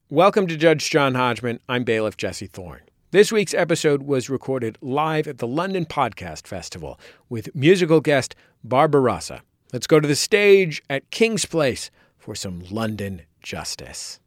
Welcome to Judge John Hodgman. I'm bailiff Jesse Thorne. This week's episode was recorded live at the London Podcast Festival with musical guest Barbarossa. Let's go to the stage at King's Place for some London justice.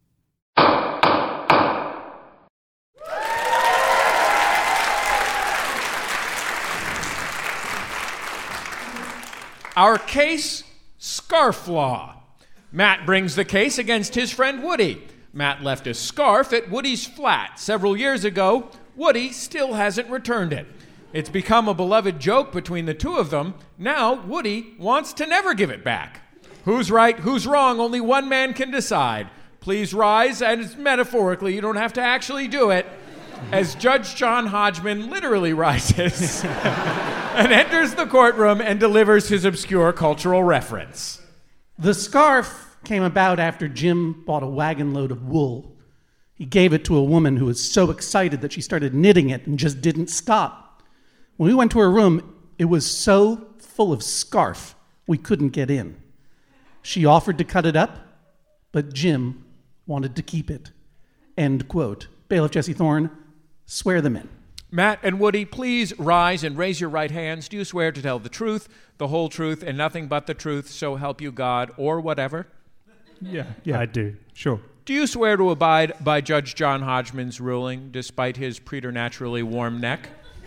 Our case, scarf law. Matt brings the case against his friend Woody. Matt left a scarf at Woody's flat several years ago. Woody still hasn't returned it. It's become a beloved joke between the two of them. Now Woody wants to never give it back. Who's right, who's wrong, only one man can decide. Please rise, and it's metaphorically, you don't have to actually do it, as Judge John Hodgman literally rises and enters the courtroom and delivers his obscure cultural reference. The scarf came about after Jim bought a wagon load of wool. He gave it to a woman who was so excited that she started knitting it and just didn't stop. When we went to her room, it was so full of scarf, we couldn't get in. She offered to cut it up, but Jim wanted to keep it. End quote. Bailiff Jesse Thorne, swear them in. Matt and Woody, please rise and raise your right hands. Do you swear to tell the truth, the whole truth, and nothing but the truth, so help you God, or whatever? Yeah, I do. Sure. Do you swear to abide by Judge John Hodgman's ruling, despite his preternaturally warm neck?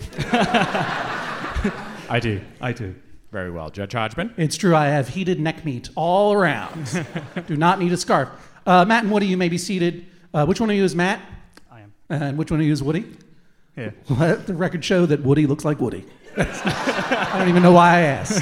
I do. Very well. Judge Hodgman? It's true, I have heated neck meat all around. Do not need a scarf. Matt and Woody, you may be seated. Which one of you is Matt? I am. And which one of you is Woody? Yeah. Let the record show that Woody looks like Woody. I don't even know why I asked.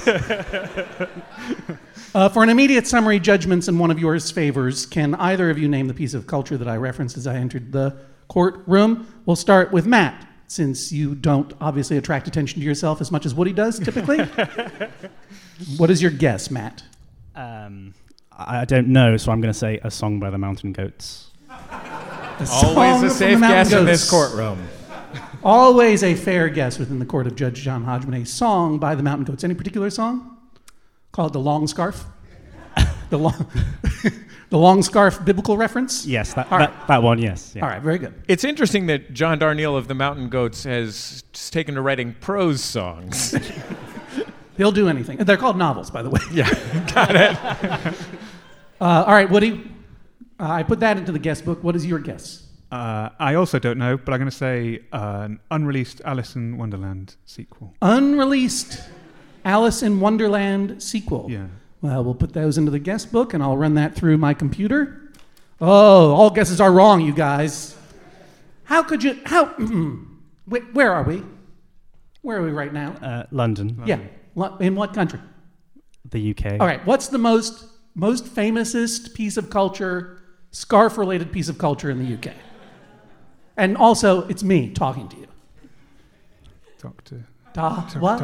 For an immediate summary judgments in one of yours favors, can either of you name the piece of culture that I referenced as I entered the courtroom? We'll start with Matt, since you don't obviously attract attention to yourself as much as Woody does, typically. What is your guess, Matt? I don't know, so I'm going to say A Song by the Mountain Goats. Always a safe guess in this courtroom. Always a fair guess within the court of Judge John Hodgman. A song by the Mountain Goats. Any particular song? Call it The Long Scarf? The Long Scarf biblical reference? Yes, that one, yes. Yeah. All right, very good. It's interesting that John Darnielle of the Mountain Goats has taken to writing prose songs. He'll do anything. They're called novels, by the way. Yeah, got it. All right, Woody, I put that into the guest book. What is your guess? I also don't know, but I'm going to say an unreleased Alice in Wonderland sequel. Unreleased Alice in Wonderland sequel. Yeah. Well, we'll put those into the guest book, and I'll run that through my computer. Oh, all guesses are wrong, you guys. How could you... Where are we? Where are we right now? London. Yeah. In what country? The UK. All right. What's the most famousest piece of culture, scarf-related piece of culture in the UK? And also, it's me talking to you. Doctor. What?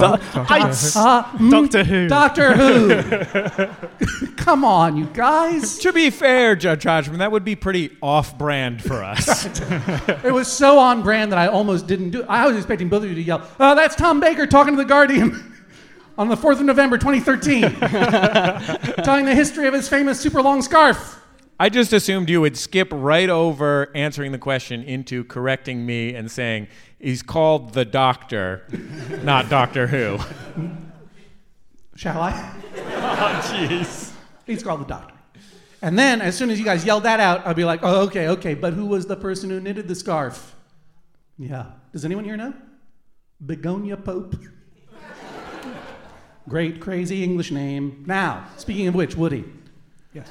Doctor Who. Doctor Who. Come on, you guys. To be fair, Judge Hodgman, that would be pretty off-brand for us. It was so on brand that I almost didn't do it. I was expecting both of you to yell, "Oh, that's Tom Baker talking to The Guardian on the 4th of November, 2013, telling the history of his famous super long scarf." I just assumed you would skip right over answering the question into correcting me and saying, he's called the Doctor, not Doctor Who. Shall I? Oh, jeez. He's called the Doctor. And then, as soon as you guys yelled that out, I'd be like, oh, okay, but who was the person who knitted the scarf? Yeah. Does anyone here know? Begonia Pope. Great, crazy English name. Now, speaking of which, Woody. Yes.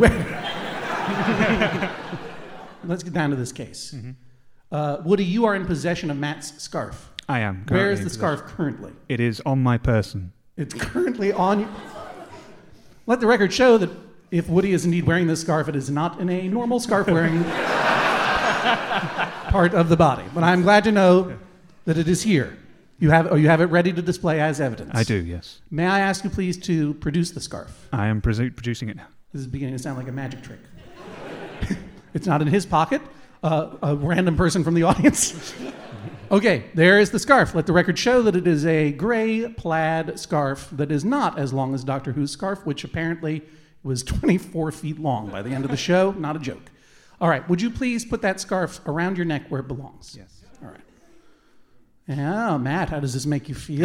Let's get down to this case. Mm-hmm. Woody, you are in possession of Matt's scarf. I am. Where is the scarf currently? It is on my person. It's currently on you. Let the record show that if Woody is indeed wearing this scarf, it is not in a normal scarf-wearing part of the body. But I'm glad to know that it is here. You have it ready to display as evidence. I do, yes. May I ask you please to produce the scarf? I am producing it now. This is beginning to sound like a magic trick. It's not in his pocket. A random person from the audience. Okay, there is the scarf. Let the record show that it is a gray plaid scarf that is not as long as Doctor Who's scarf, which apparently was 24 feet long by the end of the show. Not a joke. All right. Would you please put that scarf around your neck where it belongs? Yes. All right. Yeah, Matt, how does this make you feel?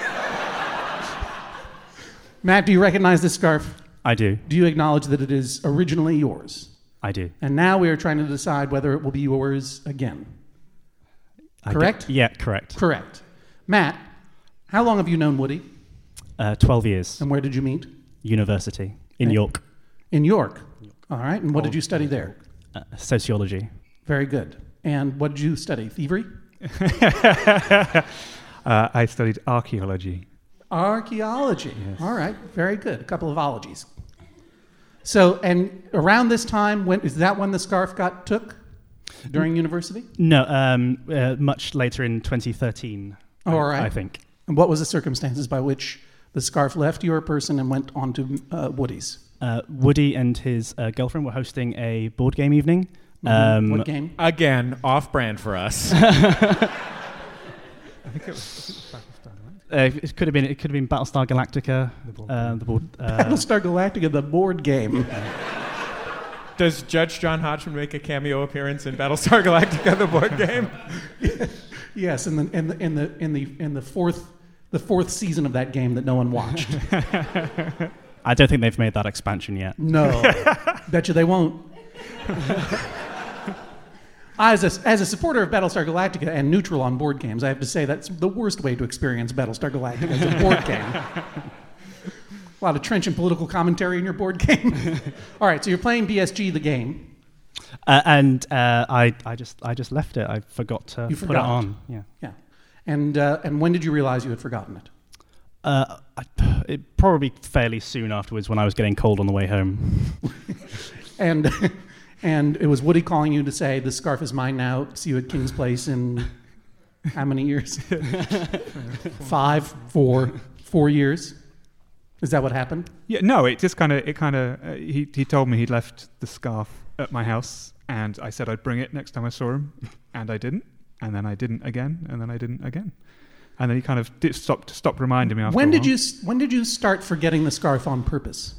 Matt, do you recognize this scarf? I do. Do you acknowledge that it is originally yours? I do. And now we are trying to decide whether it will be yours again. Correct? Yeah, correct. Correct. Matt, how long have you known Woody? 12 years. And where did you meet? University in Okay. York. In York. All right. And what did you study there? Sociology. Very good. And what did you study? Thievery? I studied archaeology. Archaeology. Yes. All right. Very good. A couple of ologies. So, and around this time, is that when the scarf got took? During university? No, much later in 2013. All right. I think. And what was the circumstances by which the scarf left your person and went on to Woody's? Woody and his girlfriend were hosting a board game evening. What game? Again, off-brand for us. I think it was Battlestar, right? It could have been Battlestar Galactica. The board. Battlestar Galactica, the board game. Does Judge John Hodgman make a cameo appearance in Battlestar Galactica, the board game? Yes, in the fourth season of that game that no one watched. I don't think they've made that expansion yet. No, bet you they won't. As a supporter of Battlestar Galactica and neutral on board games, I have to say that's the worst way to experience Battlestar Galactica as a board game. A lot of trenchant political commentary in your board game. All right, so you're playing BSG, the game. I just left it. I forgot to You put forgot. it on. Yeah. Yeah. And when did you realize you had forgotten it? It probably fairly soon afterwards when I was getting cold on the way home. And and it was Woody calling you to say, "The scarf is mine now. See you at King's Place in how many years? 5, 4 years? Is that what happened? Yeah, no, he told me he'd left the scarf at my house, and I said I'd bring it next time I saw him, and I didn't, and then I didn't again, and then I didn't again, and then he kind of stopped reminding me after When a did while. when did you start forgetting the scarf on purpose?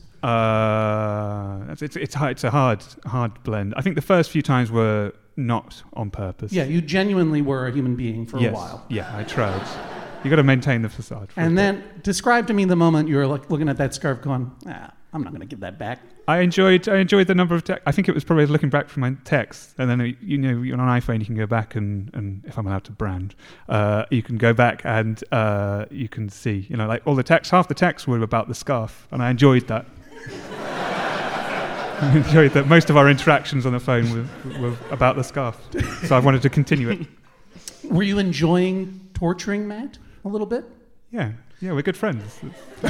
It's a hard blend. I think the first few times were not on purpose. Yeah, you genuinely were a human being for Yes. a while. Yeah, I tried. You got to maintain the facade. For a And bit. then describe to me the moment you were like looking at that scarf going, I'm not going to give that back. I enjoyed the number of texts. I think it was probably looking back from my texts, and then you're on an iPhone, you can go back and if I'm allowed to brand, you can go back and you can see, like all the text. Half the texts were about the scarf, and I enjoyed that. I enjoyed that. Most of our interactions on the phone were about the scarf, so I wanted to continue it. Were you enjoying torturing Matt a little bit? Yeah, we're good friends.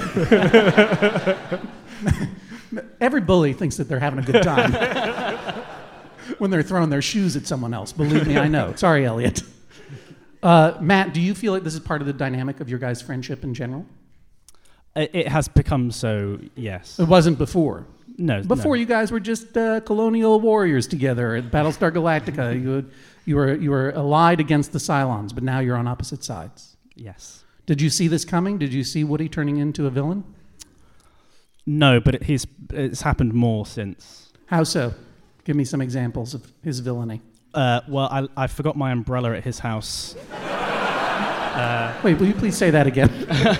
Every bully thinks that they're having a good time when they're throwing their shoes at someone else. Believe me, I know. Sorry, Elliot. Matt, do you feel like this is part of the dynamic of your guys' friendship in general? It has become so. Yes. It wasn't before. No. Before you guys were just colonial warriors together at Battlestar Galactica. You were allied against the Cylons, but now you're on opposite sides. Yes. Did you see this coming? Did you see Woody turning into a villain? No, but it's happened more since. How so? Give me some examples of his villainy. Well, I forgot my umbrella at his house. Wait, will you please say that again?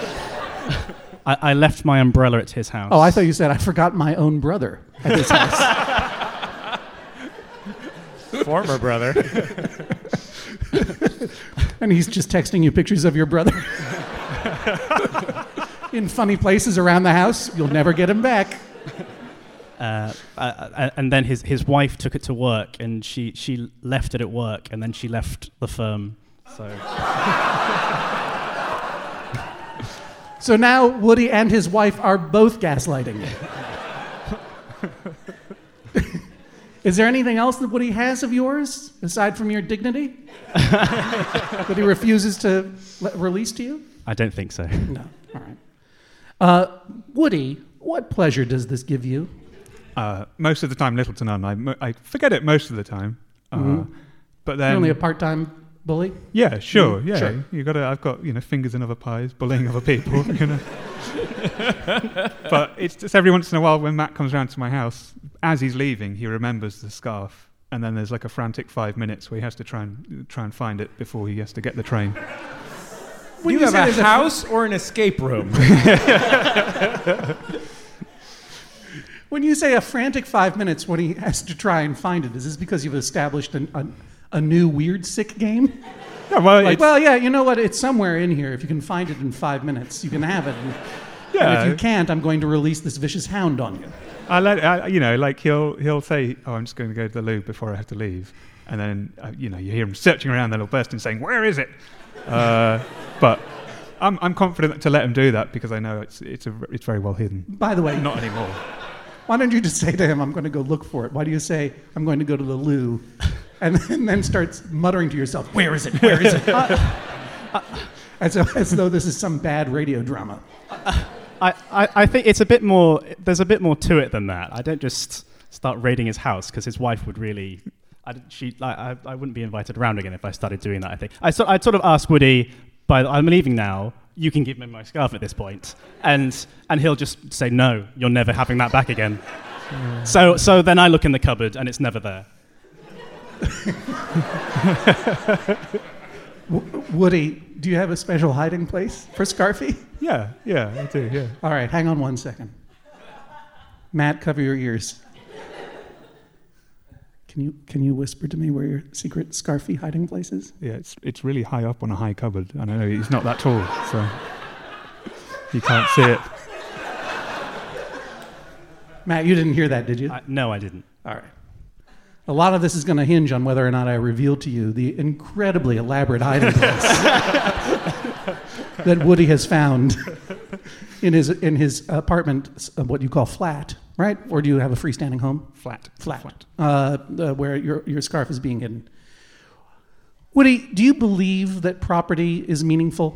I left my umbrella at his house. Oh, I thought you said I forgot my own brother at his house. Former brother. And he's just texting you pictures of your brother. In funny places around the house. You'll never get him back. And then his wife took it to work, and she left it at work, and then she left the firm. So now Woody and his wife are both gaslighting. Is there anything else that Woody has of yours, aside from your dignity, that he refuses to release to you? I don't think so. No. All right. Woody, what pleasure does this give you? Most of the time, little to none. I forget it most of the time. But then You're only a part-time bully? yeah, sure, yeah. Sure. I've got fingers in other pies, bullying other people. But it's just every once in a while when Matt comes round to my house, as he's leaving, he remembers the scarf, and then there's like a frantic 5 minutes where he has to try and find it before he has to get the train. Do you have a house or an escape room? When you say a frantic 5 minutes when he has to try and find it, is this because you've established a new weird sick game? Yeah, well, Like, well, yeah, you know what? It's somewhere in here. If you can find it in 5 minutes, you can have it. And if you can't, I'm going to release this vicious hound on you. He'll say, "Oh, I'm just going to go to the loo before I have to leave," and then you hear him searching around, then he'll burst in saying, "Where is it?" But I'm confident to let him do that because I know it's very well hidden. By the way, Not anymore. why don't you just say to him, "I'm going to go look for it"? Why do you say, "I'm going to go to the loo," and then start muttering to yourself, "Where is it? Where is it?" As though this is some bad radio drama. I think it's a bit more. There's a bit more to it than that. I don't just start raiding his house because his wife would really. I wouldn't be invited around again if I started doing that. I think I'd sort of ask Woody, I'm leaving now. You can give me my scarf at this point, and he'll just say no. You're never having that back again. So then I look in the cupboard and it's never there. Woody, do you have a special hiding place for Scarfy? Yeah, I do. Yeah. All right, hang on 1 second. Matt, cover your ears. Can you whisper to me where your secret Scarfy hiding place is? Yeah, it's really high up on a high cupboard, and I know he's not that tall, so you can't see it. Matt, you didn't hear that, did you? No, I didn't. All right. A lot of this is going to hinge on whether or not I reveal to you the incredibly elaborate hiding place that Woody has found in his apartment, what you call flat, right? Or do you have a freestanding home? Flat. Where your scarf is being hidden. Woody, do you believe that property is meaningful?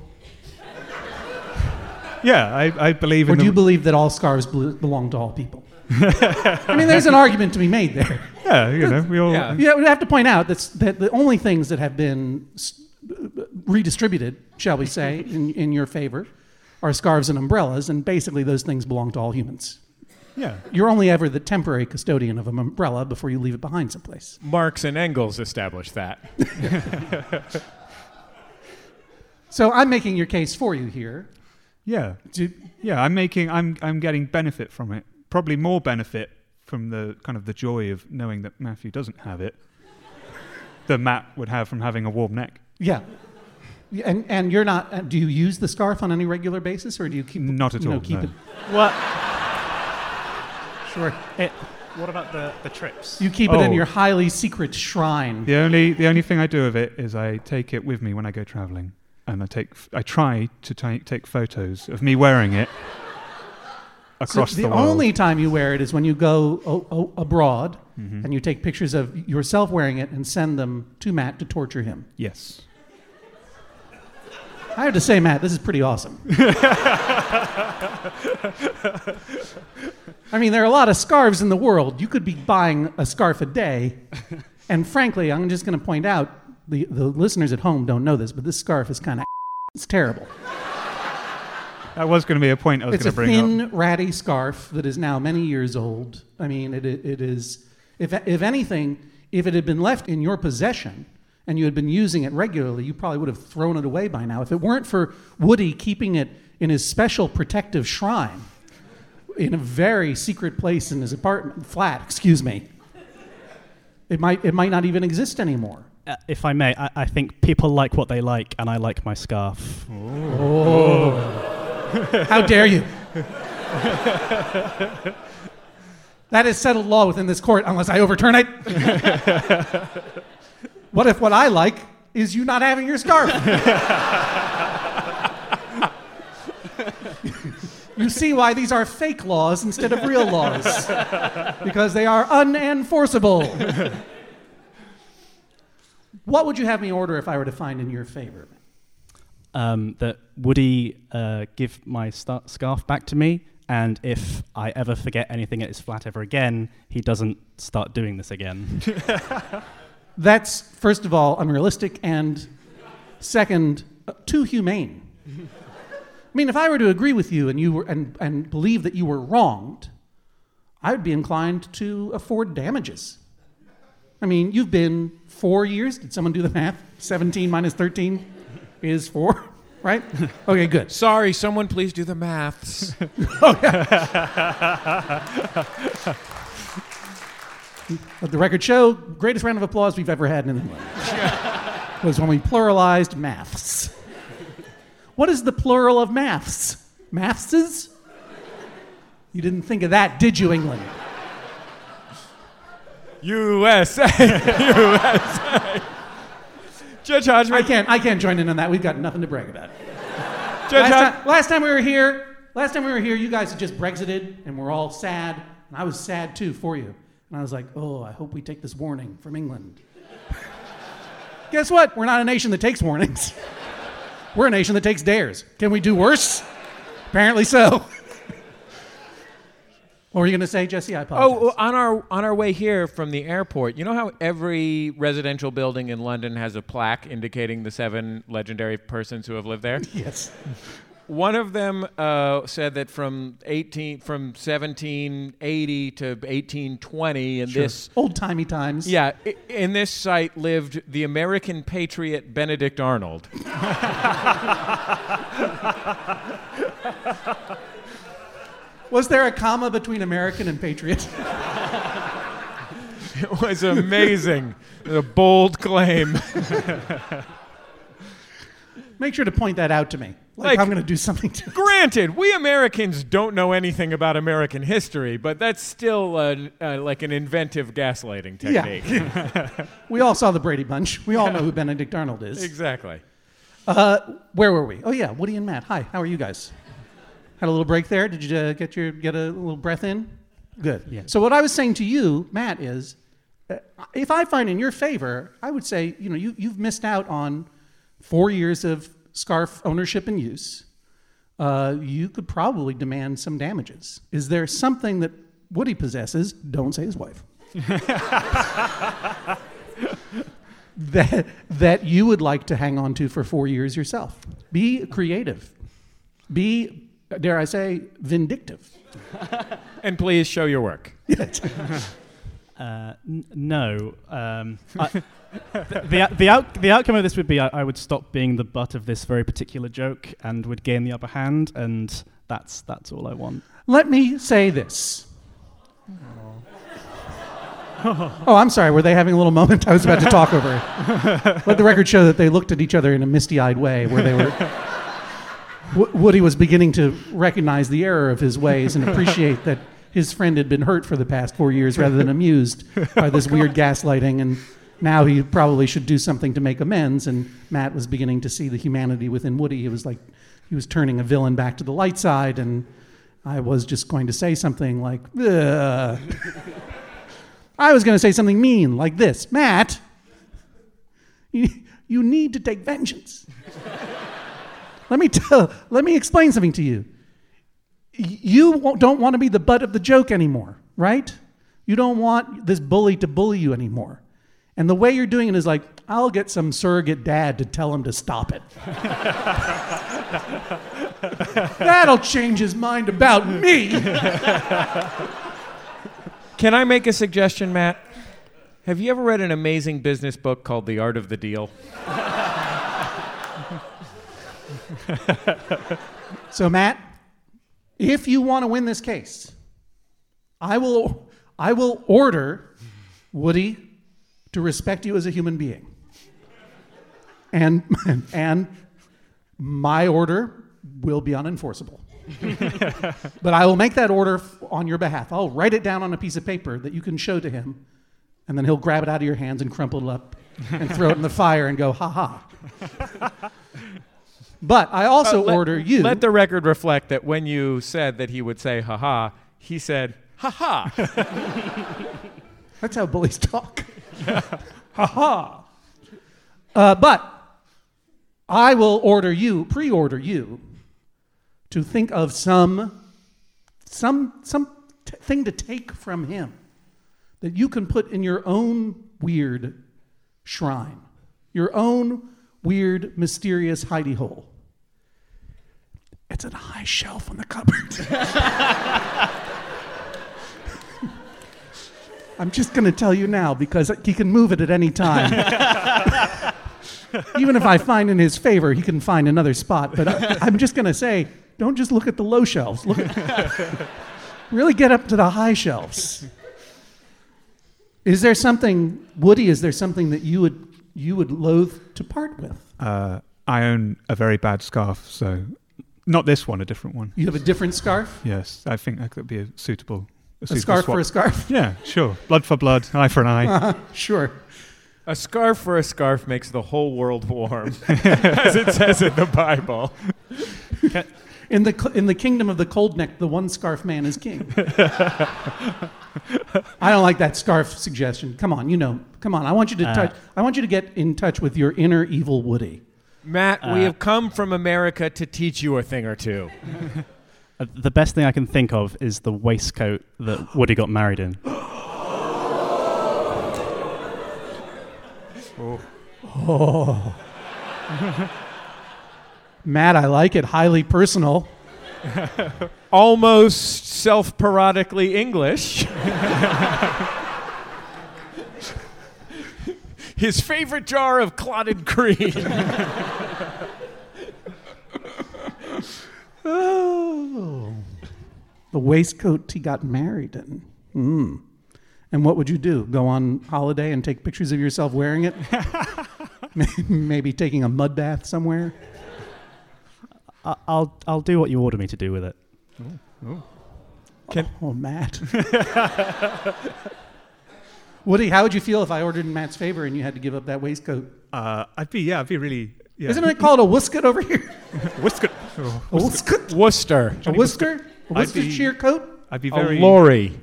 Yeah, I believe in. Or do you believe that all scarves belong to all people? I mean, there's an argument to be made there. Yeah, we all. Yeah. Yeah, we have to point out that the only things that have been redistributed, shall we say, in your favor, are scarves and umbrellas, and basically those things belong to all humans. Yeah. You're only ever the temporary custodian of an umbrella before you leave it behind someplace. Marx and Engels established that. So I'm making your case for you here. Yeah. I'm getting benefit from it. Probably more benefit from the kind of the joy of knowing that Matthew doesn't have it than Matt would have from having a warm neck. Yeah. And you're not. Do you use the scarf on any regular basis, or do you keep? Not at all. Keep No. it. What? Sure. What about the trips? You keep it in your highly secret shrine. The only thing I do with it is I take it with me when I go traveling, and I try to take photos of me wearing it across the world. The only time you wear it is when you go abroad, and you take pictures of yourself wearing it and send them to Matt to torture him. Yes. I have to say, Matt, this is pretty awesome. I mean, there are a lot of scarves in the world. You could be buying a scarf a day. And frankly, I'm just going to point out, the listeners at home don't know this, but this scarf is kind of it's terrible. That was going to be a point I was going to bring up. It's a thin, ratty scarf that is now many years old. I mean, it is, if anything, if it had been left in your possession and you had been using it regularly, you probably would have thrown it away by now. If it weren't for Woody keeping it in his special protective shrine, in a very secret place in his flat, it might not even exist anymore. If I may, I think people like what they like, and I like my scarf. Oh. How dare you? That is settled law within this court unless I overturn it. What if what I like is you not having your scarf? You see why these are fake laws instead of real laws. Because they are unenforceable. What would you have me order if I were to find in your favor? That Woody give my scarf back to me, and if I ever forget anything at his flat ever again, he doesn't start doing this again. That's, first of all, unrealistic, and second, too humane. I mean, if I were to agree with you and you were and believe that you were wronged, I would be inclined to afford damages. I mean, you've been 4 years. Did someone do the math? 17 minus 13 is 4, right? Okay, good. Sorry, someone please do the maths. Let the record show, greatest round of applause we've ever had in England was when we pluralized maths. What is the plural of maths? Mathses? You didn't think of that, did you, England? USA. USA. Judge Hodgman. I can't join in on that. We've got nothing to brag about. Judge Last time we were here, you guys had just Brexited, and we're all sad. And I was sad, too, for you. And I was like, oh, I hope we take this warning from England. Guess what? We're not a nation that takes warnings. We're a nation that takes dares. Can we do worse? Apparently so. What were you going to say, Jesse? I apologize. Oh, on our way here from the airport, you know how every residential building in London has a plaque indicating the 7 legendary persons who have lived there? Yes. One of them said that from 1780 to 1820 in this old-timey times. Yeah, in this site lived the American patriot Benedict Arnold. Was there a comma between American and patriot? It was amazing. A bold claim. Make sure to point that out to me. Like I'm going to do something to it. Granted, we Americans don't know anything about American history, but that's still like an inventive gaslighting technique. Yeah. We all saw the Brady Bunch. We all know who Benedict Arnold is. Exactly. Where were we? Oh, yeah, Woody and Matt. Hi, how are you guys? Had a little break there? Did you get a little breath in? Good. Yeah. So what I was saying to you, Matt, is if I find in your favor, I would say, you've missed out on 4 years of scarf ownership and use. You could probably demand some damages. Is there something that Woody possesses, don't say his wife, that you would like to hang on to for 4 years yourself? Be creative. Be, dare I say, vindictive. And please show your work. No. The outcome of this would be I would stop being the butt of this very particular joke and would gain the upper hand, and that's all I want. Let me say this. Oh, I'm sorry. Were they having a little moment? I was about to talk over it. Let the record show that they looked at each other in a misty-eyed way where they were... Woody was beginning to recognize the error of his ways and appreciate that his friend had been hurt for the past 4 years rather than amused by this weird gaslighting, and now he probably should do something to make amends. And Matt was beginning to see the humanity within Woody. It was like he was turning a villain back to the light side, and I was just going to say something like, ugh. I was going to say something mean like this. Matt, you need to take vengeance. Let me explain something to you. You don't want to be the butt of the joke anymore, right? You don't want this bully to bully you anymore. And the way you're doing it is like, I'll get some surrogate dad to tell him to stop it. That'll change his mind about me. Can I make a suggestion, Matt? Have you ever read an amazing business book called The Art of the Deal? So, Matt, if you want to win this case, I will order Woody to respect you as a human being. And my order will be unenforceable. But I will make that order on your behalf. I'll write it down on a piece of paper that you can show to him, and then he'll grab it out of your hands and crumple it up and throw it in the fire and go, ha-ha. But I also order you... Let the record reflect that when you said that he would say ha-ha, he said ha-ha. That's how bullies talk. Ha-ha. But I will pre-order you, to think of some thing to take from him that you can put in your own weird shrine, your own weird, mysterious hidey hole. It's at a high shelf on the cupboard. I'm just going to tell you now because he can move it at any time. Even if I find in his favor, he can find another spot. But I'm just going to say, don't just look at the low shelves. Really get up to the high shelves. Is there something, Woody, is there something that you would loathe to part with? I own a very bad scarf, so not this one, a different one. You have a different scarf? Yes, I think that could be a suitable scarf swap. for a scarf? Yeah, sure. Blood for blood, eye for an eye. Sure. A scarf for a scarf makes the whole world warm, as it says in the Bible. In the kingdom of the cold neck, the one scarf man is king. I don't like that scarf suggestion. Come on, come on. I want you to get in touch with your inner evil Woody. Matt, we have come from America to teach you a thing or two. The best thing I can think of is the waistcoat that Woody got married in. Oh. Matt, I like it. Highly personal. Almost self-parodically English. His favorite jar of clotted cream. Oh. The waistcoat he got married in. And what would you do? Go on holiday and take pictures of yourself wearing it? Maybe taking a mud bath somewhere? I'll do what you order me to do with it. Matt. Woody, how would you feel if I ordered in Matt's favor and you had to give up that waistcoat? I'd be really. Yeah. Isn't it called a waistcoat over here? Waistcoat. A waistcoat? Worcester. A Worcester? A Worcestershire coat? I'd be very. A lorry.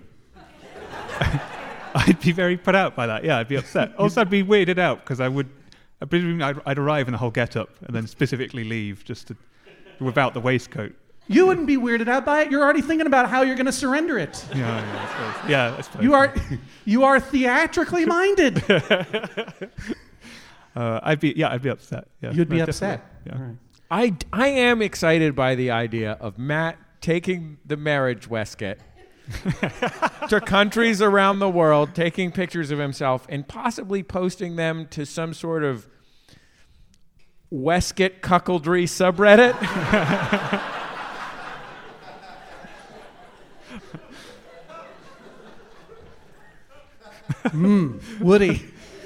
I'd be very put out by that. Yeah, I'd be upset. Also, I'd be weirded out because I'd arrive in a whole get-up and then specifically leave without the waistcoat. You wouldn't be weirded out by it. You're already thinking about how you're going to surrender it. Yeah, I suppose. You are theatrically minded. I'd be upset. Yeah, You'd be upset. Yeah. All right. I am excited by the idea of Matt taking the marriage waistcoat to countries around the world, taking pictures of himself, and possibly posting them to some sort of waistcoat cuckoldry subreddit. Woody.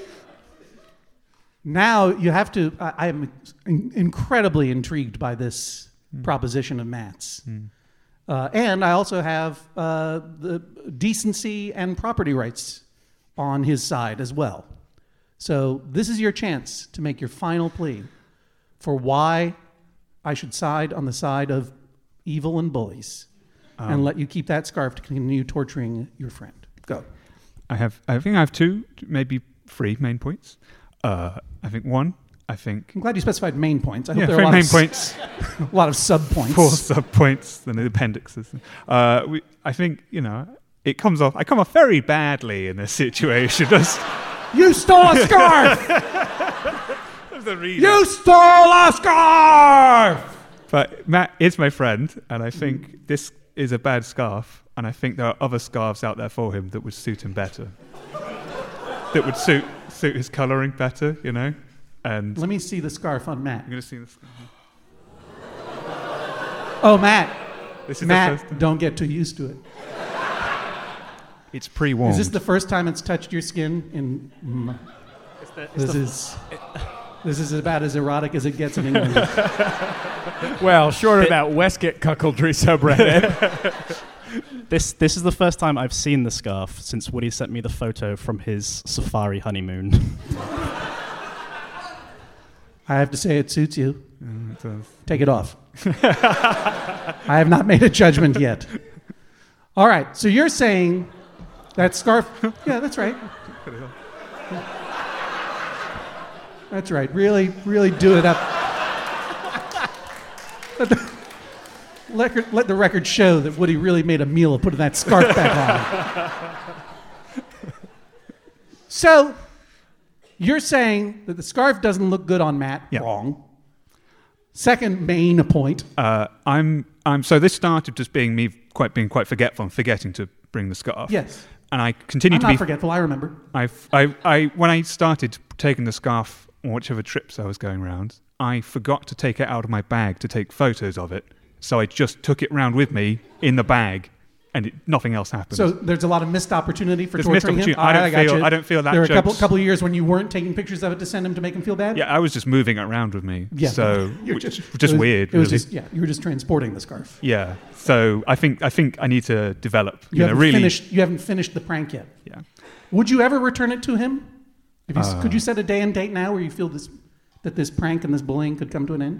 Now you have to. I am incredibly intrigued by this proposition of Matt's. And I also have the decency and property rights on his side as well. So this is your chance to make your final plea for why I should side on the side of evil and bullies and let you keep that scarf to continue torturing your friend. Go. I think I have two, maybe three main points. I think one. I'm glad you specified main points. I hope yeah, there are a lot main of points. A lot of sub-points. 4 sub-points and the appendixes. I think, I come off very badly in this situation. You stole a scarf! You stole a scarf! But Matt is my friend, and I think this is a bad scarf, and I think there are other scarves out there for him that would suit him better. That would suit his colouring better, And let me see the scarf on Matt. I'm going to see this. Oh, Matt. This is Matt, don't get too used to it. It's pre-warmed. Is this the first time it's touched your skin? This is about as erotic as it gets in England. Well, short of that waistcoat cuckoldry subreddit. This is the first time I've seen the scarf since Woody sent me the photo from his safari honeymoon. I have to say it suits you. It does. Take it off. I have not made a judgment yet. All right, so you're saying that scarf... Yeah, that's right. That's right. Really, really do it up. Let the record show that Woody really made a meal of putting that scarf back on. So, you're saying that the scarf doesn't look good on Matt. Yeah. Wrong. Second main point. So this started just being me being quite forgetful and forgetting to bring the scarf. Yes. and I continue I'm to not be forgetful. I remember. When I started taking the scarf on whichever trips I was going around, I forgot to take it out of my bag to take photos of it. So I just took it round with me in the bag, and nothing else happened. So there's a lot of missed opportunity for There's missed torturing him. opportunity. I don't feel that. There were a joke's- couple of years when you weren't taking pictures of it to send him to make him feel bad. Yeah, I was just moving it around with me. Yeah. So You're just it was, weird. It was really. just you were just transporting the scarf. Yeah. So I think I need to develop. You haven't really. finished the prank yet. Yeah. Would you ever return it to him? Could you set a day and date now where you feel that this prank and this bullying could come to an end?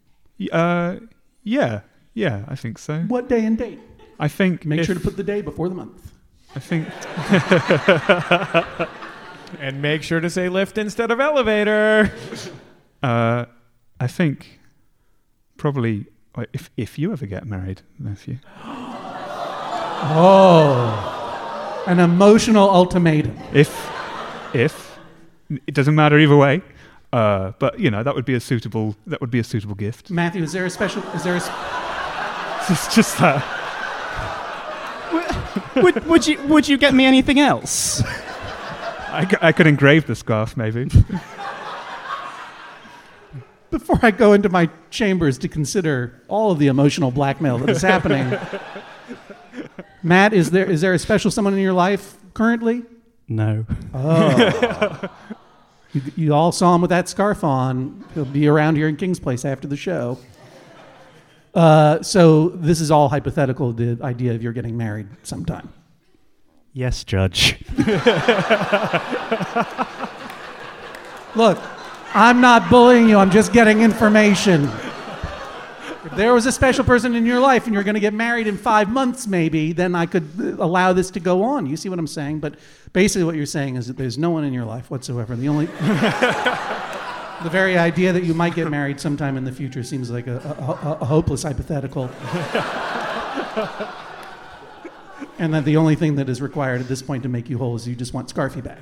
Yeah. I think so. What day and date? I think Make sure to put the day before the month. I think. And make sure to say lift instead of elevator. I think probably if you ever get married, Matthew. Oh, an emotional ultimatum. If it doesn't matter either way, but that would be a suitable gift. Matthew, is there a special? It's just that. Would you get me anything else? I could engrave the scarf, maybe. Before I go into my chambers to consider all of the emotional blackmail that is happening, Matt, is there a special someone in your life currently? No. Oh. You all saw him with that scarf on. He'll be around here in King's Place after the show. So this is all hypothetical, the idea of you're getting married sometime. Yes, Judge. Look, I'm not bullying you. I'm just getting information. If there was a special person in your life and you're going to get married in 5 months maybe, then I could allow this to go on. You see what I'm saying? But basically what you're saying is that there's no one in your life whatsoever. The very idea that you might get married sometime in the future seems like a hopeless hypothetical. And that the only thing that is required at this point to make you whole is you just want Scarfy back.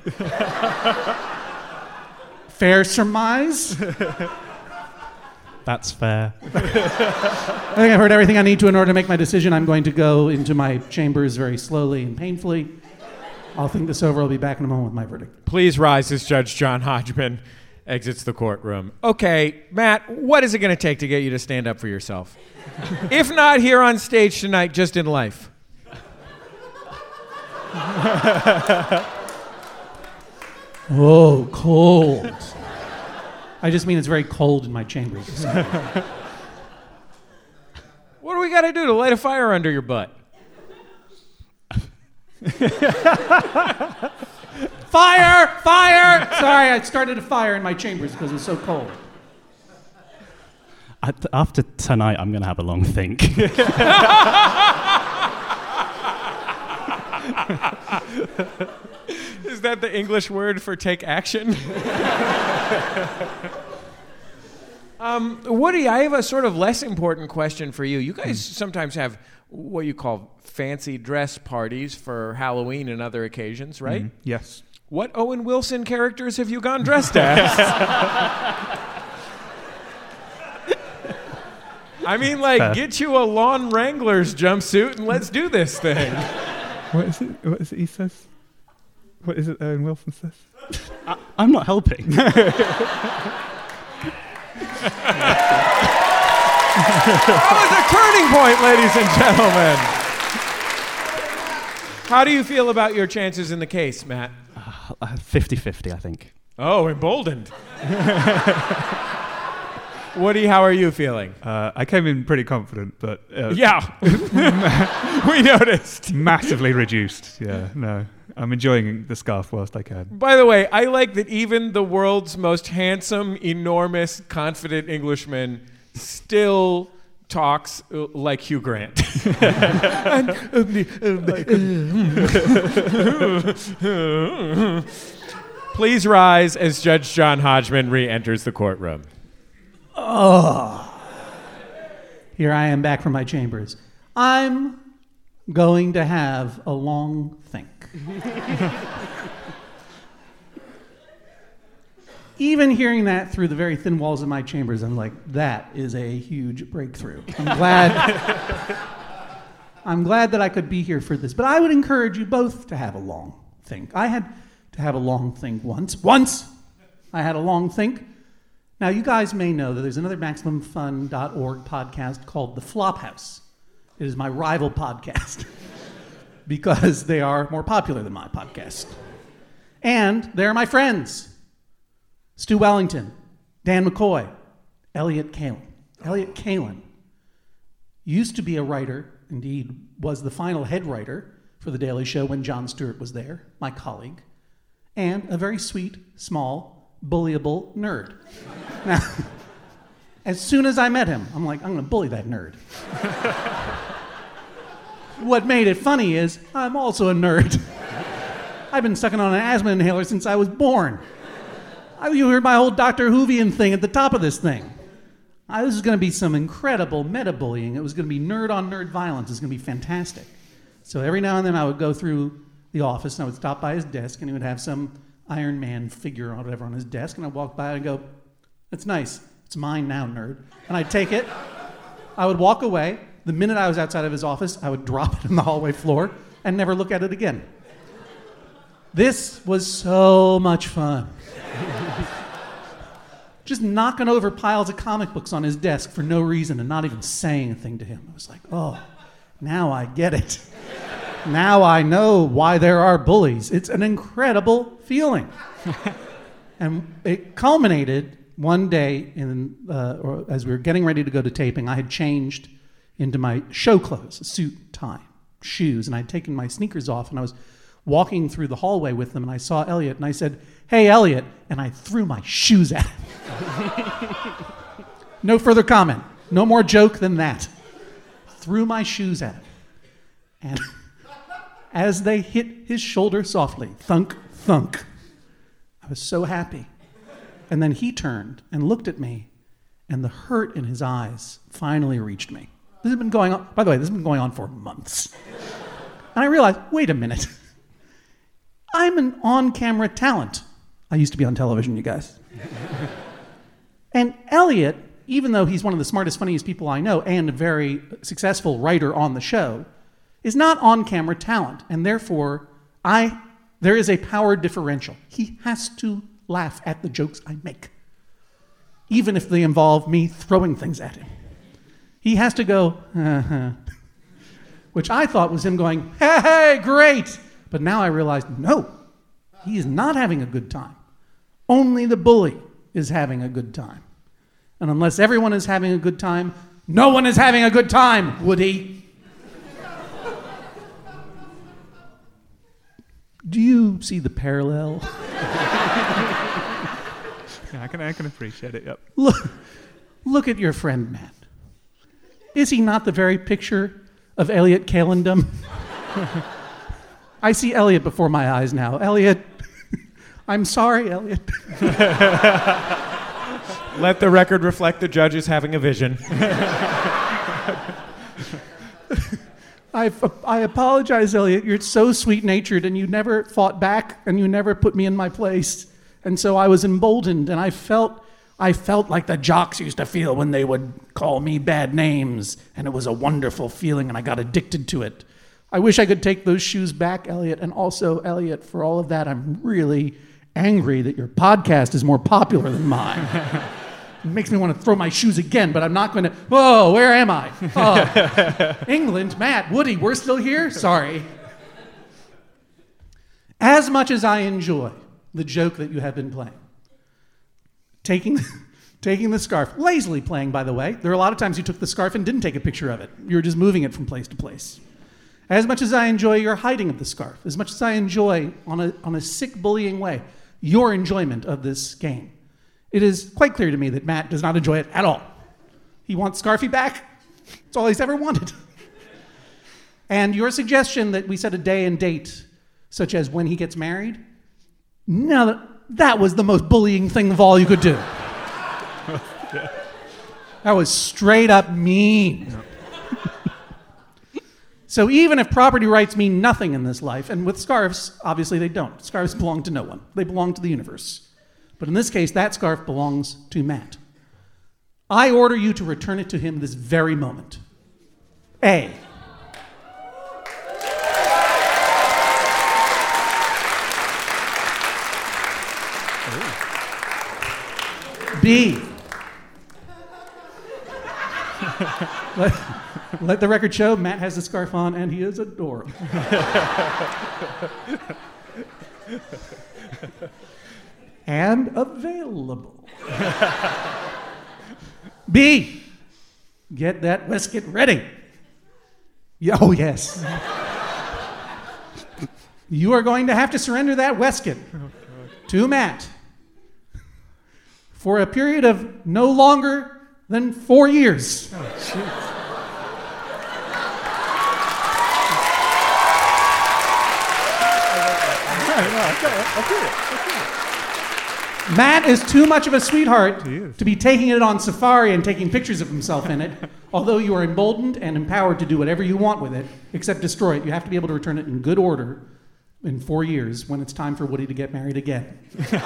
Fair surmise? That's fair. I think I've heard everything I need to in order to make my decision. I'm going to go into my chambers very slowly and painfully. I'll think this over. I'll be back in a moment with my verdict. Please rise as Judge John Hodgman exits the courtroom. Okay, Matt, what is it going to take to get you to stand up for yourself? If not here on stage tonight, just in life. Oh, cold. I just mean it's very cold in my chambers. What do we got to do to light a fire under your butt? Fire! Fire! Sorry, I started a fire in my chambers because it was so cold. After tonight, I'm going to have a long think. Is that the English word for take action? Woody, I have a sort of less important question for you. You guys sometimes have what you call fancy dress parties for Halloween and other occasions, right? Yes. What Owen Wilson characters have you gone dressed as? I mean, get you a Lawn Wrangler's jumpsuit and let's do this thing. What is it he says? What is it Owen Wilson says? I'm not helping. That was a turning point, ladies and gentlemen. How do you feel about your chances in the case, Matt? 50-50, I think. Oh, emboldened. Woody, how are you feeling? I came in pretty confident, but Yeah, we noticed. massively reduced. Yeah, no. I'm enjoying the scarf whilst I can. By the way, I like that even the world's most handsome, enormous, confident Englishman still talks like Hugh Grant. Please rise as Judge John Hodgman re-enters the courtroom. Oh. Here I am back from my chambers. I'm going to have a long think. Even hearing that through the very thin walls of my chambers, I'm like, that is a huge breakthrough. I'm glad I'm glad that I could be here for this. But I would encourage you both to have a long think. I had to have a long think once. Once I had a long think. Now, you guys may know that there's another MaximumFun.org podcast called The Flophouse. It is my rival podcast because they are more popular than my podcast. And they're my friends. Stu Wellington, Dan McCoy, Elliott Kalan. Elliott Kalan used to be a writer, indeed was the final head writer for The Daily Show when Jon Stewart was there, my colleague, and a very sweet, small, bullyable nerd. Now, as soon as I met him, I'm like, I'm going to bully that nerd. What made it funny is I'm also a nerd. I've been sucking on an asthma inhaler since I was born. You heard my whole Dr. Whovian thing at the top of this thing. This is going to be some incredible meta-bullying. It was going to be nerd-on-nerd violence. It's going to be fantastic. So every now and then I would go through the office, and I would stop by his desk, and he would have some Iron Man figure or whatever on his desk, and I'd walk by and go, that's nice. It's mine now, nerd. And I'd take it. I would walk away. The minute I was outside of his office, I would drop it on the hallway floor and never look at it again. This was so much fun. Just knocking over piles of comic books on his desk for no reason and not even saying a thing to him. I was like, oh, now I get it. Now I know why there are bullies. It's an incredible feeling. And it culminated one day or as we were getting ready to go to taping. I had changed into my show clothes, a suit, tie, shoes, and I'd taken my sneakers off, and I was walking through the hallway with them, and I saw Elliott, and I said, hey, Elliott, and I threw my shoes at him. No further comment. No more joke than that. Threw my shoes at him. And as they hit his shoulder softly, thunk, thunk, I was so happy. And then he turned and looked at me, and the hurt in his eyes finally reached me. This has been going on, by the way, this has been going on for months. And I realized, wait a minute. I'm an on-camera talent. I used to be on television, you guys. And Elliott, even though he's one of the smartest, funniest people I know and a very successful writer on the show, is not on-camera talent. And therefore, there is a power differential. He has to laugh at the jokes I make, even if they involve me throwing things at him. He has to go, which I thought was him going, hey, great. But now I realized, no, he is not having a good time. Only the bully is having a good time. And unless everyone is having a good time, no one is having a good time, Woody. Do you see the parallel? Yeah, I can appreciate it, yep. Look at your friend, Matt. Is he not the very picture of Elliott Kalandom? I see Elliott before my eyes now. Elliott, I'm sorry, Elliott. Let the record reflect the judges having a vision. I apologize, Elliott. You're so sweet-natured, and you never fought back, and you never put me in my place. And so I was emboldened, and I felt like the jocks used to feel when they would call me bad names, and it was a wonderful feeling, and I got addicted to it. I wish I could take those shoes back, Elliott, and also, Elliott, for all of that, I'm really angry that your podcast is more popular than mine. It makes me want to throw my shoes again, but I'm not going to. Whoa, where am I? Oh, England, Matt, Woody, we're still here? Sorry. As much as I enjoy the joke that you have been playing, taking the scarf, lazily playing, by the way. There are a lot of times you took the scarf and didn't take a picture of it. You were just moving it from place to place. As much as I enjoy your hiding of the scarf, as much as I enjoy, on a sick, bullying way, your enjoyment of this game, it is quite clear to me that Matt does not enjoy it at all. He wants Scarfy back. It's all he's ever wanted. And your suggestion that we set a day and date, such as when he gets married, no, that was the most bullying thing of all you could do. That was straight up mean. So even if property rights mean nothing in this life, and with scarves, obviously they don't. Scarves belong to no one. They belong to the universe. But in this case, that scarf belongs to Matt. I order you to return it to him this very moment. A, B. Let the record show Matt has the scarf on and he is adorable. And available. B. Get that waistcoat ready. Oh, yes. You are going to have to surrender that waistcoat to Matt for a period of no longer than 4 years. Oh, jeez. Matt is too much of a sweetheart to be taking it on safari and taking pictures of himself in it, although you are emboldened and empowered to do whatever you want with it, except destroy it. You have to be able to return it in good order in 4 years when it's time for Woody to get married again.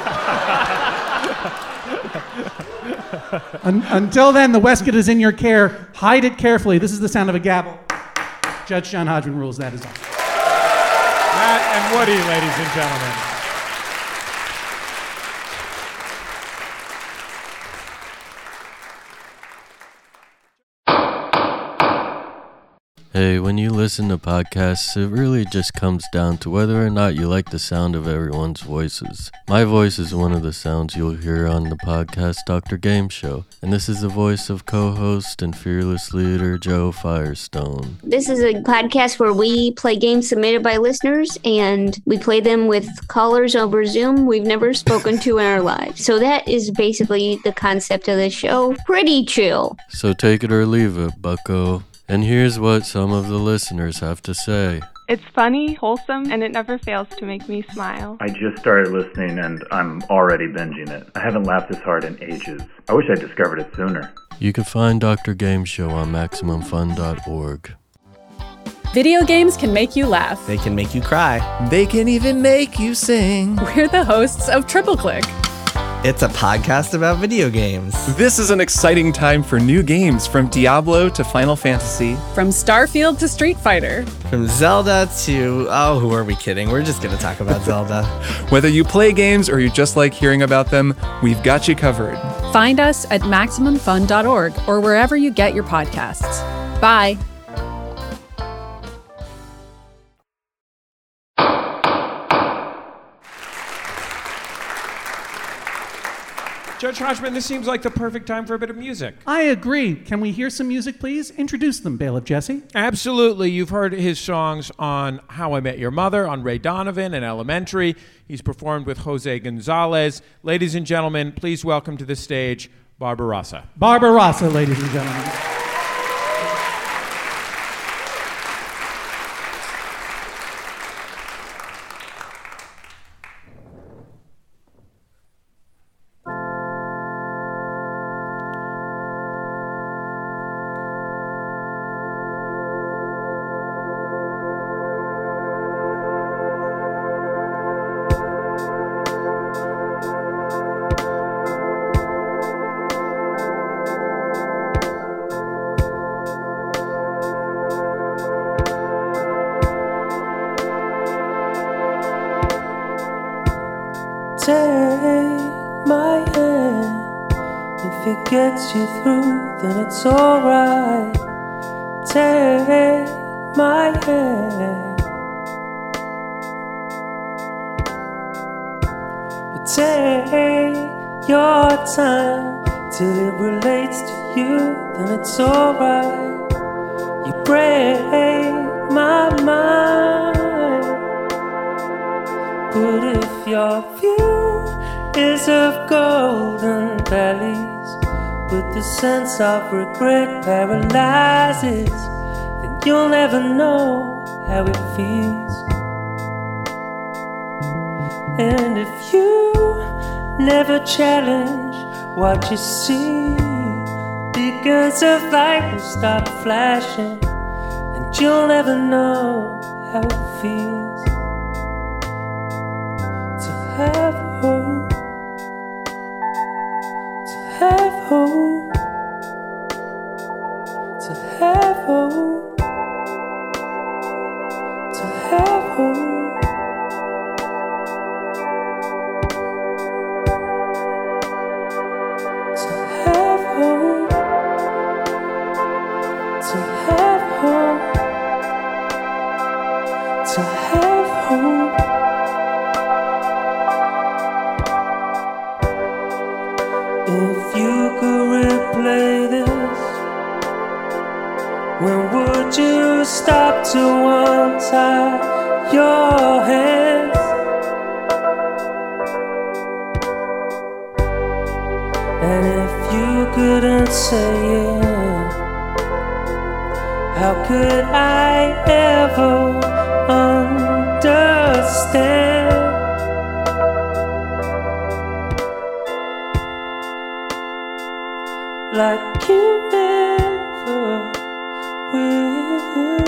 Until then, the waistcoat is in your care. Hide it carefully. This is the sound of a gavel. Judge John Hodgman rules that is all. Matt and Woody, ladies and gentlemen. Hey, when you listen to podcasts, it really just comes down to whether or not you like the sound of everyone's voices. My voice is one of the sounds you'll hear on the podcast Dr. Game Show, and this is the voice of co-host and fearless leader Joe Firestone. This is a podcast where we play games submitted by listeners, and we play them with callers over Zoom we've never spoken to in our lives. So that is basically the concept of the show. Pretty chill. So take it or leave it, bucko. And here's what some of the listeners have to say. It's funny, wholesome, and it never fails to make me smile. I just started listening and I'm already binging it. I haven't laughed this hard in ages. I wish I discovered it sooner. You can find Dr. Game Show on MaximumFun.org. Video games can make you laugh. They can make you cry. They can even make you sing. We're the hosts of Triple Click. It's a podcast about video games. This is an exciting time for new games, from Diablo to Final Fantasy. From Starfield to Street Fighter. From Zelda to... oh, who are we kidding? We're just going to talk about Zelda. Whether you play games or you just like hearing about them, we've got you covered. Find us at MaximumFun.org or wherever you get your podcasts. Bye. Judge Hodgman, this seems like the perfect time for a bit of music. I agree. Can we hear some music, please? Introduce them, Bailiff Jesse. Absolutely. You've heard his songs on How I Met Your Mother, on Ray Donovan and Elementary. He's performed with Jose Gonzalez. Ladies and gentlemen, please welcome to the stage Barbarossa. Barbarossa, ladies and gentlemen. Gets you through, then it's alright. Take my hand, but take your time till it relates to you, then it's alright. You break my mind, but if your view is of golden valleys, but the sense of regret paralyzes, then you'll never know how it feels. And if you never challenge what you see, beacons of light will stop flashing, and you'll never know how it feels to have hope. Have hope, to have hope, to have hope. saying, how could I ever understand? Like you never will.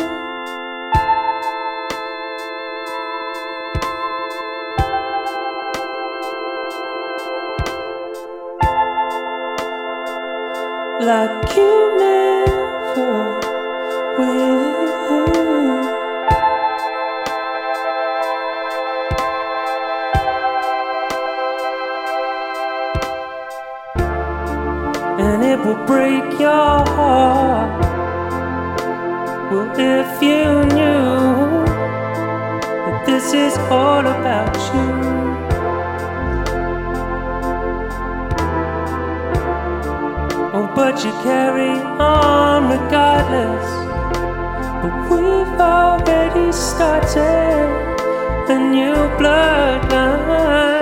Like you never will. And it will break your heart. Well, if you knew that this is all about you. Oh, but you carry on regardless. But we've already started a new bloodline.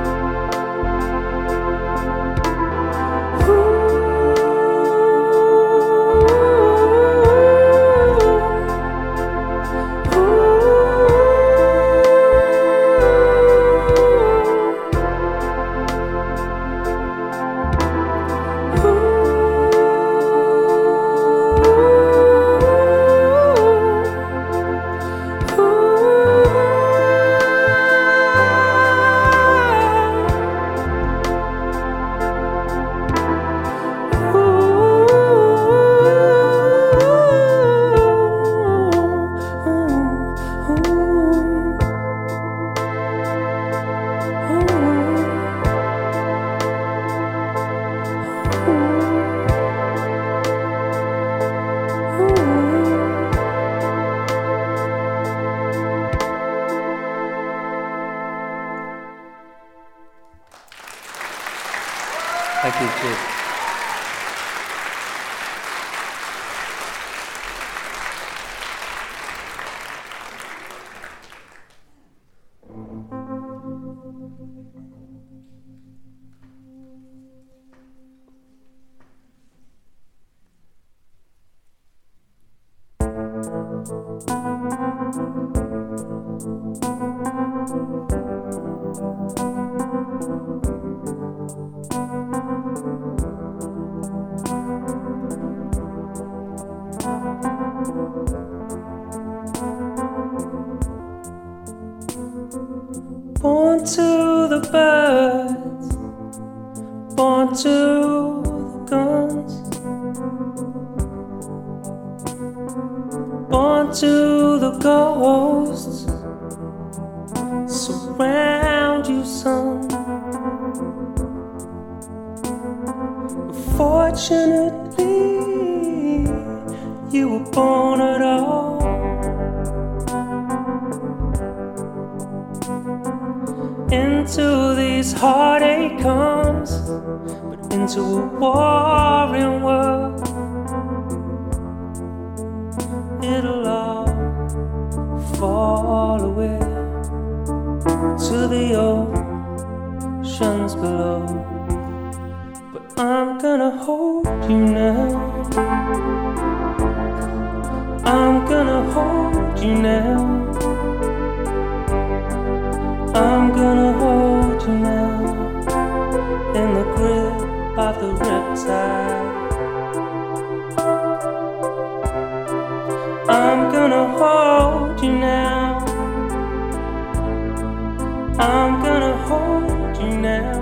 Thank you, Chief. Born to the birds, born to the guns, born to the ghosts, surround you, son. Fortunately, you were born at all. Into these heartache comes, but into a warring world, it'll all fall away to the oceans below. But I'm gonna hold you now. I'm gonna hold you now. I'm gonna hold you now in the grip of the riptide. I'm gonna hold you now. I'm gonna hold you now.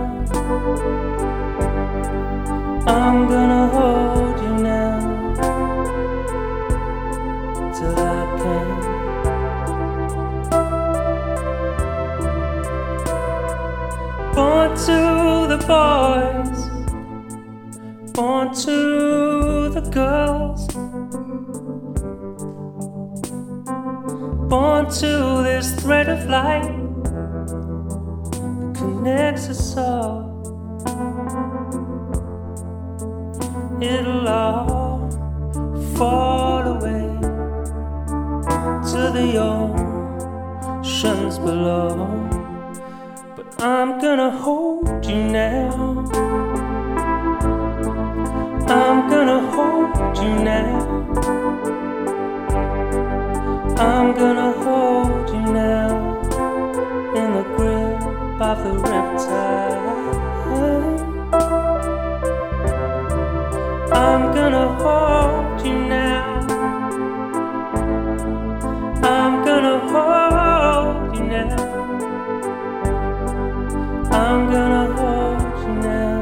I'm gonna hold you now till I can. Born to the boys, born to the girls, born to this thread of light that connects us all. It'll all fall away to the oceans below. I'm gonna hold you now. I'm gonna hold you now. I'm gonna hold you now in the grip of the riptide. I'm gonna hold you now. I'm gonna hold you now. I'm gonna hold you now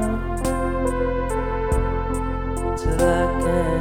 till I can.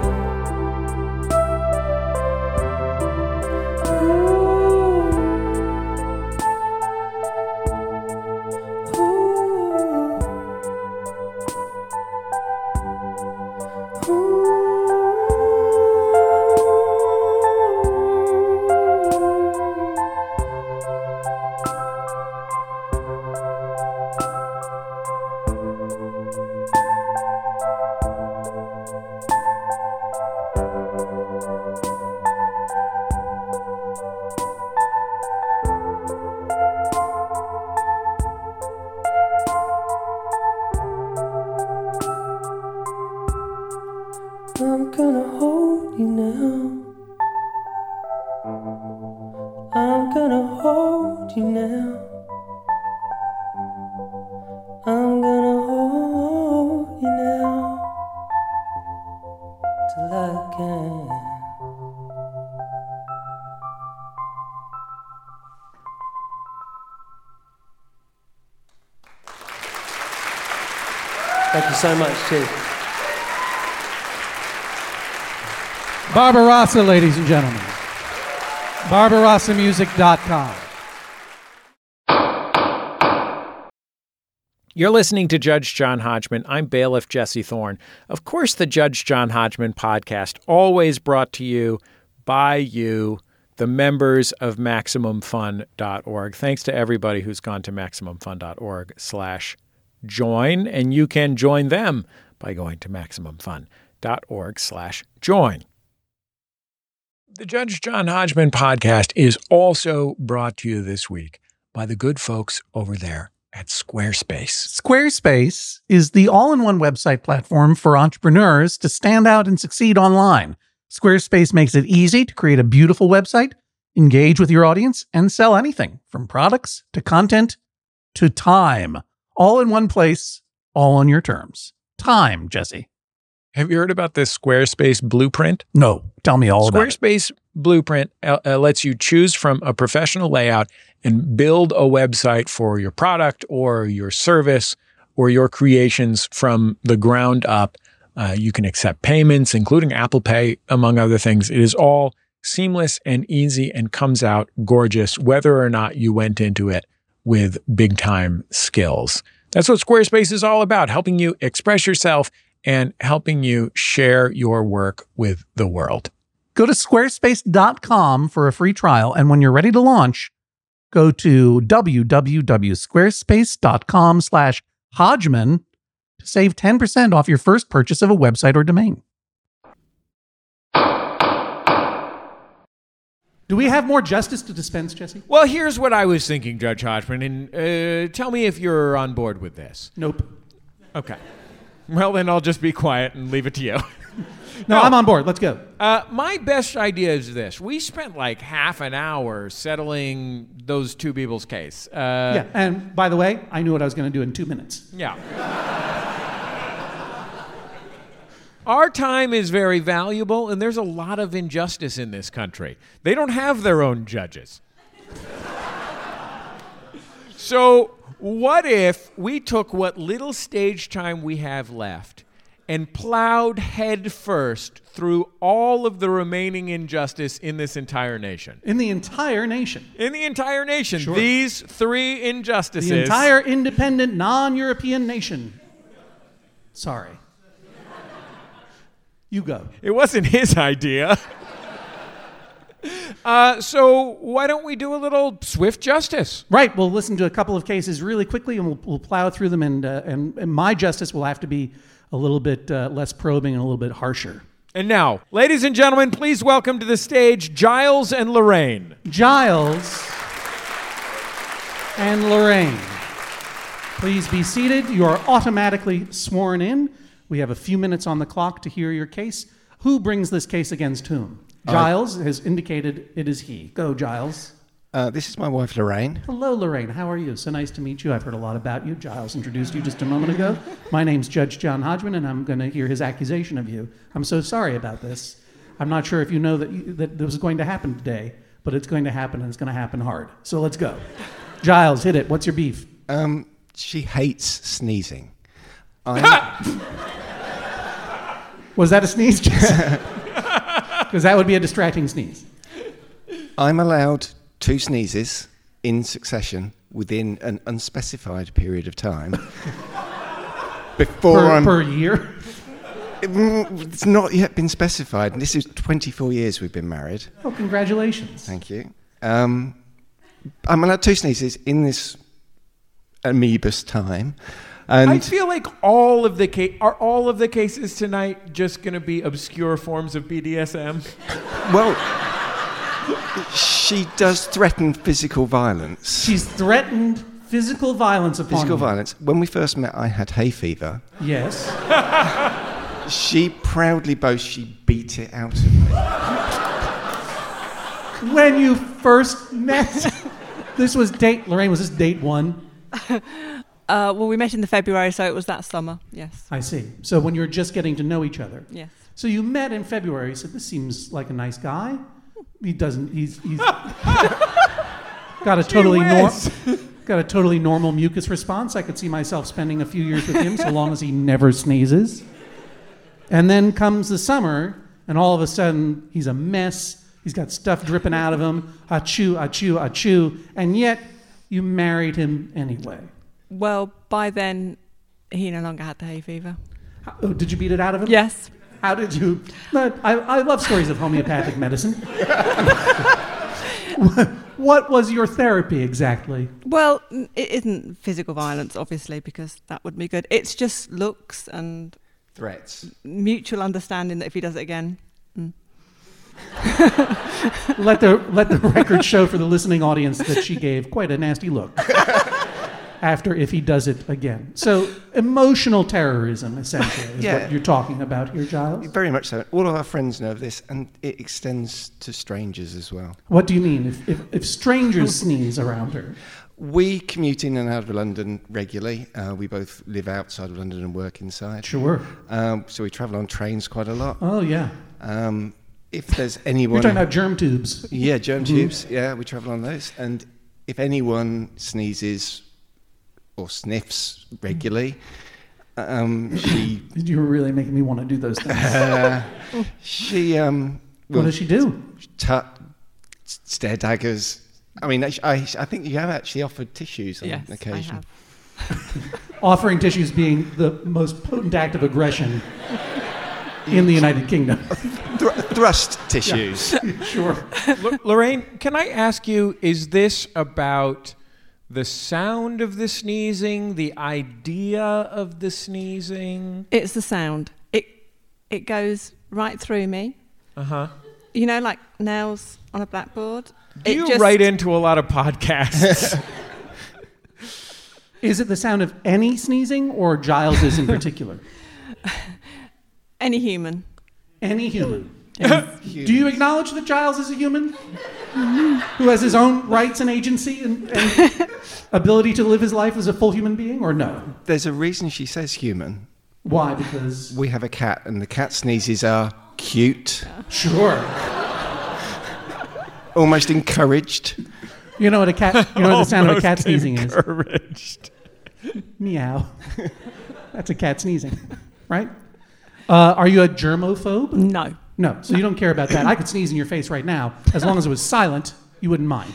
I'm gonna hold you now. I'm gonna hold you now. I'm gonna hold you now till I can. Thank you so much, Chief. Barbarossa, ladies and gentlemen. BarbarossaMusic.com. You're listening to Judge John Hodgman. I'm bailiff Jesse Thorne. Of course, the Judge John Hodgman podcast, always brought to you by you, the members of MaximumFun.org. Thanks to everybody who's gone to MaximumFun.org/join, and you can join them by going to MaximumFun.org/join. The Judge John Hodgman podcast is also brought to you this week by the good folks over there at Squarespace. Squarespace is the all-in-one website platform for entrepreneurs to stand out and succeed online. Squarespace makes it easy to create a beautiful website, engage with your audience, and sell anything from products to content to time. All in one place, all on your terms. Time, Jesse. Have you heard about this Squarespace Blueprint? No. Tell me all about it. Squarespace Blueprint lets you choose from a professional layout and build a website for your product or your service or your creations from the ground up. You can accept payments, including Apple Pay, among other things. It is all seamless and easy and comes out gorgeous, whether or not you went into it with big-time skills. That's what Squarespace is all about, helping you express yourself and helping you share your work with the world. Go to squarespace.com for a free trial, and when you're ready to launch, go to www.squarespace.com/Hodgman to save 10% off your first purchase of a website or domain. Do we have more justice to dispense, Jesse? Well, here's what I was thinking, Judge Hodgman, and tell me if you're on board with this. Nope. Okay. Well, then I'll just be quiet and leave it to you. No, I'm on board. Let's go. My best idea is this. We spent like half an hour settling those two people's case. Yeah, and by the way, I knew what I was going to do in 2 minutes. Yeah. Our time is very valuable, and there's a lot of injustice in this country. They don't have their own judges. So what if we took what little stage time we have left and plowed head first through all of the remaining injustice in this entire nation? In the entire nation? In the entire nation. Sure. These three injustices. The entire independent, non-European nation. Sorry. You go. It wasn't his idea. So why don't we do a little swift justice? Right. We'll listen to a couple of cases really quickly, and we'll plow through them. And my justice will have to be a little bit less probing and a little bit harsher. And now, ladies and gentlemen, please welcome to the stage Giles and Lorraine. Giles and Lorraine, please be seated. You are automatically sworn in. We have a few minutes on the clock to hear your case. Who brings this case against whom? Giles has indicated it is he. Go, Giles. This is my wife, Lorraine. Hello, Lorraine. How are you? So nice to meet you. I've heard a lot about you. Giles introduced you just a moment ago. My name's Judge John Hodgman, and I'm going to hear his accusation of you. I'm so sorry about this. I'm not sure if you know that this was going to happen today, but it's going to happen, and it's going to happen hard. So let's go. Giles, hit it. What's your beef? She hates sneezing. Was that a sneeze? Because that would be a distracting sneeze. I'm allowed 2 sneezes in succession within an unspecified period of time. Per year? It's not yet been specified. This is 24 years we've been married. Oh, congratulations. Thank you. I'm allowed 2 sneezes in this amoebus time. And I feel like all of the cases tonight just going to be obscure forms of BDSM? Well, she does threaten physical violence. She's threatened physical violence upon Physical you. Violence. When we first met, I had hay fever. Yes. She proudly boasts she beat it out of me. When you first met, Lorraine, was this date 1? Well, we met in the February, so it was that summer, yes. I see. So when you were just getting to know each other. Yes. So you met in February. You said, this seems like a nice guy. He's got a totally normal mucus response. I could see myself spending a few years with him so long as he never sneezes. And then comes the summer, and all of a sudden, he's a mess. He's got stuff dripping out of him. Achoo, achoo, achoo. And yet, you married him anyway. Well, by then, he no longer had the hay fever. Oh, did you beat it out of him? Yes. How did you? I love stories of homeopathic medicine. What was your therapy exactly? Well, it isn't physical violence, obviously, because that wouldn't be good. It's just looks and threats, mutual understanding that if he does it again. Let the record show for the listening audience that she gave quite a nasty look after if he does it again. So emotional terrorism, essentially, is what you're talking about here, Giles? Very much so. All of our friends know of this, and it extends to strangers as well. What do you mean, if strangers sneeze around her? We commute in and out of London regularly. We both live outside of London and work inside. Sure. So we travel on trains quite a lot. Oh, yeah. If there's anyone... You're talking about germ tubes. Yeah, germ tubes. Yeah, we travel on those. And if anyone sneezes or sniffs regularly, she... You're really making me want to do those things. She... what does she do? Stare daggers. I mean, I think you have actually offered tissues on occasion. I have. Offering tissues being the most potent act of aggression in the United Kingdom. Thrust tissues. Yeah. Sure. Lorraine, can I ask you, is this about the sound of the sneezing, the idea of the sneezing? It's the sound. It goes right through me. Uh-huh. You know, like nails on a blackboard. You write into a lot of podcasts. Is it the sound of any sneezing or Giles's in particular? Any human. Any human. Do you acknowledge that Giles is a human? Who has his own rights and agency and ability to live his life as a full human being, or no? There's a reason she says human. Why? Because... we have a cat, and the cat sneezes are cute. Sure. Almost encouraged. You know what the sound of a cat sneezing is? Encouraged. Meow. That's a cat sneezing, right? Are you a germophobe? No. No, so you don't care about that. I could sneeze in your face right now. As long as it was silent, you wouldn't mind.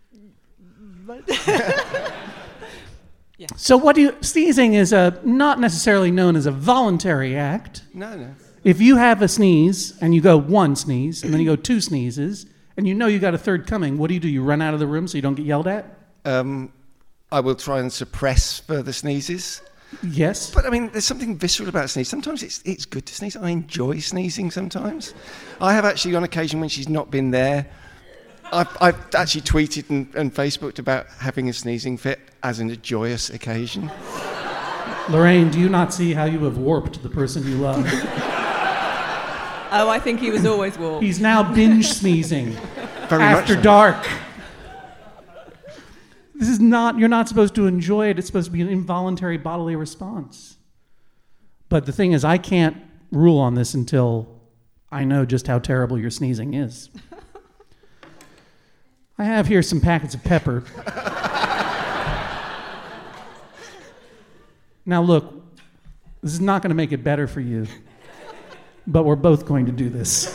Yeah. So sneezing is not necessarily known as a voluntary act. No. If you have a sneeze and you go 1 sneeze and then you go 2 sneezes and you know you got a third coming, what do? You run out of the room so you don't get yelled at? I will try and suppress further sneezes. Yes. But I mean, there's something visceral about sneeze. Sometimes it's good to sneeze. I enjoy sneezing sometimes. I have actually, on occasion when she's not been there, I've actually tweeted and Facebooked about having a sneezing fit as a joyous occasion. Lorraine, do you not see how you have warped the person you love? Oh, I think he was always warped. He's now binge sneezing Very after much so. dark. This is not, you're not supposed to enjoy it. It's supposed to be an involuntary bodily response. But the thing is, I can't rule on this until I know just how terrible your sneezing is. I have here some packets of pepper. Now look, this is not going to make it better for you, but we're both going to do this.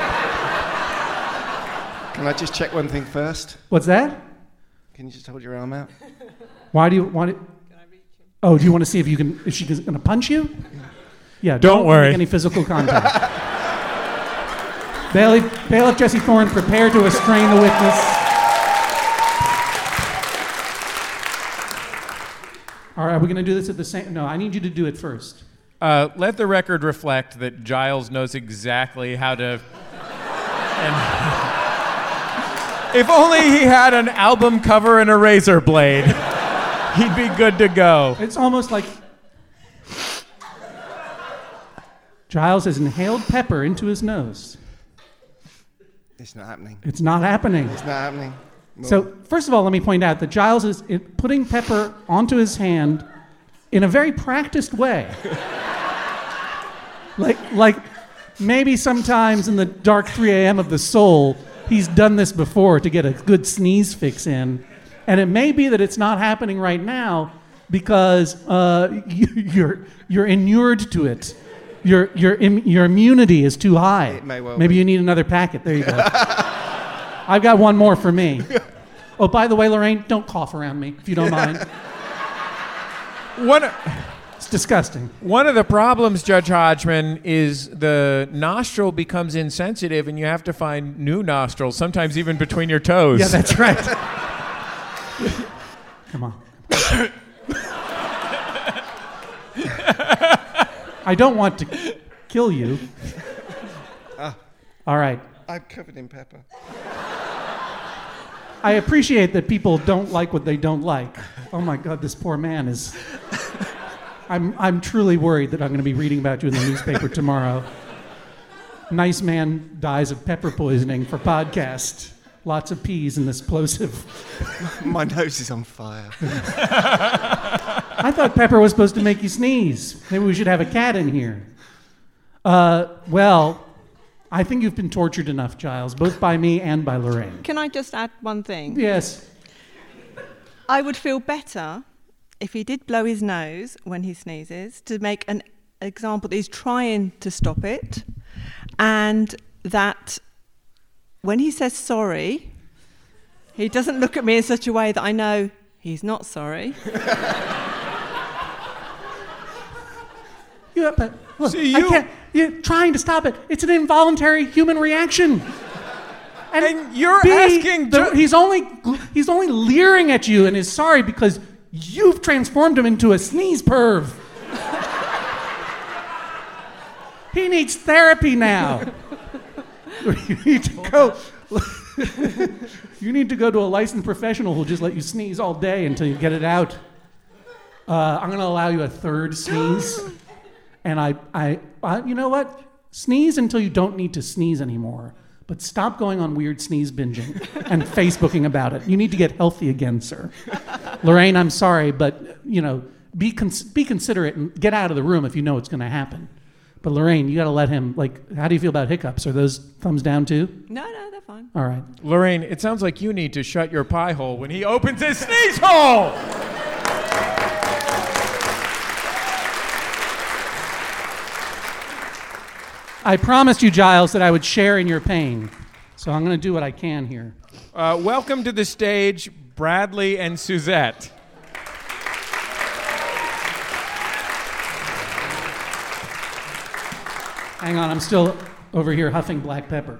Can I just check one thing first? What's that? Can you just hold your arm out? Why do you want it? Oh, do you want to see if she's going to punch you? Yeah, Don't worry. Make any physical contact. Bailiff Jesse Thorne, prepare to restrain the witness. All right, are we going to do this at the same? No, I need you to do it first. Let the record reflect that Giles knows exactly how to. If only he had an album cover and a razor blade, he'd be good to go. It's almost like Giles has inhaled pepper into his nose. It's not happening. It's not happening. It's not happening. So, first of all, let me point out that Giles is putting pepper onto his hand in a very practiced way. like maybe sometimes in the dark 3 a.m. of the soul, he's done this before to get a good sneeze fix in. And it may be that it's not happening right now because you're inured to it. Your immunity is too high. It may well Maybe be. you need another packet. There you go. I've got one more for me. Oh, by the way, Lorraine, don't cough around me, if you don't mind. It's disgusting. One of the problems, Judge Hodgman, is the nostril becomes insensitive and you have to find new nostrils, sometimes even between your toes. Yeah, that's right. Come on. I don't want to kill you. All right. I'm covered in pepper. I appreciate that people don't like what they don't like. Oh my God, this poor man is... I'm truly worried that I'm going to be reading about you in the newspaper tomorrow. Nice man dies of pepper poisoning for podcast. Lots of peas and explosive. My nose is on fire. I thought pepper was supposed to make you sneeze. Maybe we should have a cat in here. Well, I think you've been tortured enough, Giles, both by me and by Lorraine. Can I just add one thing? Yes. I would feel better if he did blow his nose when he sneezes to make an example that he's trying to stop it, and that when he says sorry, he doesn't look at me in such a way that I know he's not sorry. But look, I can't. You're trying to stop it. It's an involuntary human reaction. And you're asking... He's only leering at you and is sorry because you've transformed him into a sneeze perv. He needs therapy now. You need to go to a licensed professional who'll just let you sneeze all day until you get it out. I'm going to allow you a third sneeze. And I, you know what? Sneeze until you don't need to sneeze anymore. But stop going on weird sneeze binging and Facebooking about it. You need to get healthy again, sir. Lorraine, I'm sorry, but, be considerate and get out of the room if you know it's going to happen. But Lorraine, you got to let him, how do you feel about hiccups? Are those thumbs down too? No, they're fine. All right. Lorraine, it sounds like you need to shut your pie hole when he opens his sneeze hole! I promised you, Giles, that I would share in your pain. So I'm going to do what I can here. Welcome to the stage, Bradley and Suzette. Hang on, I'm still over here huffing black pepper.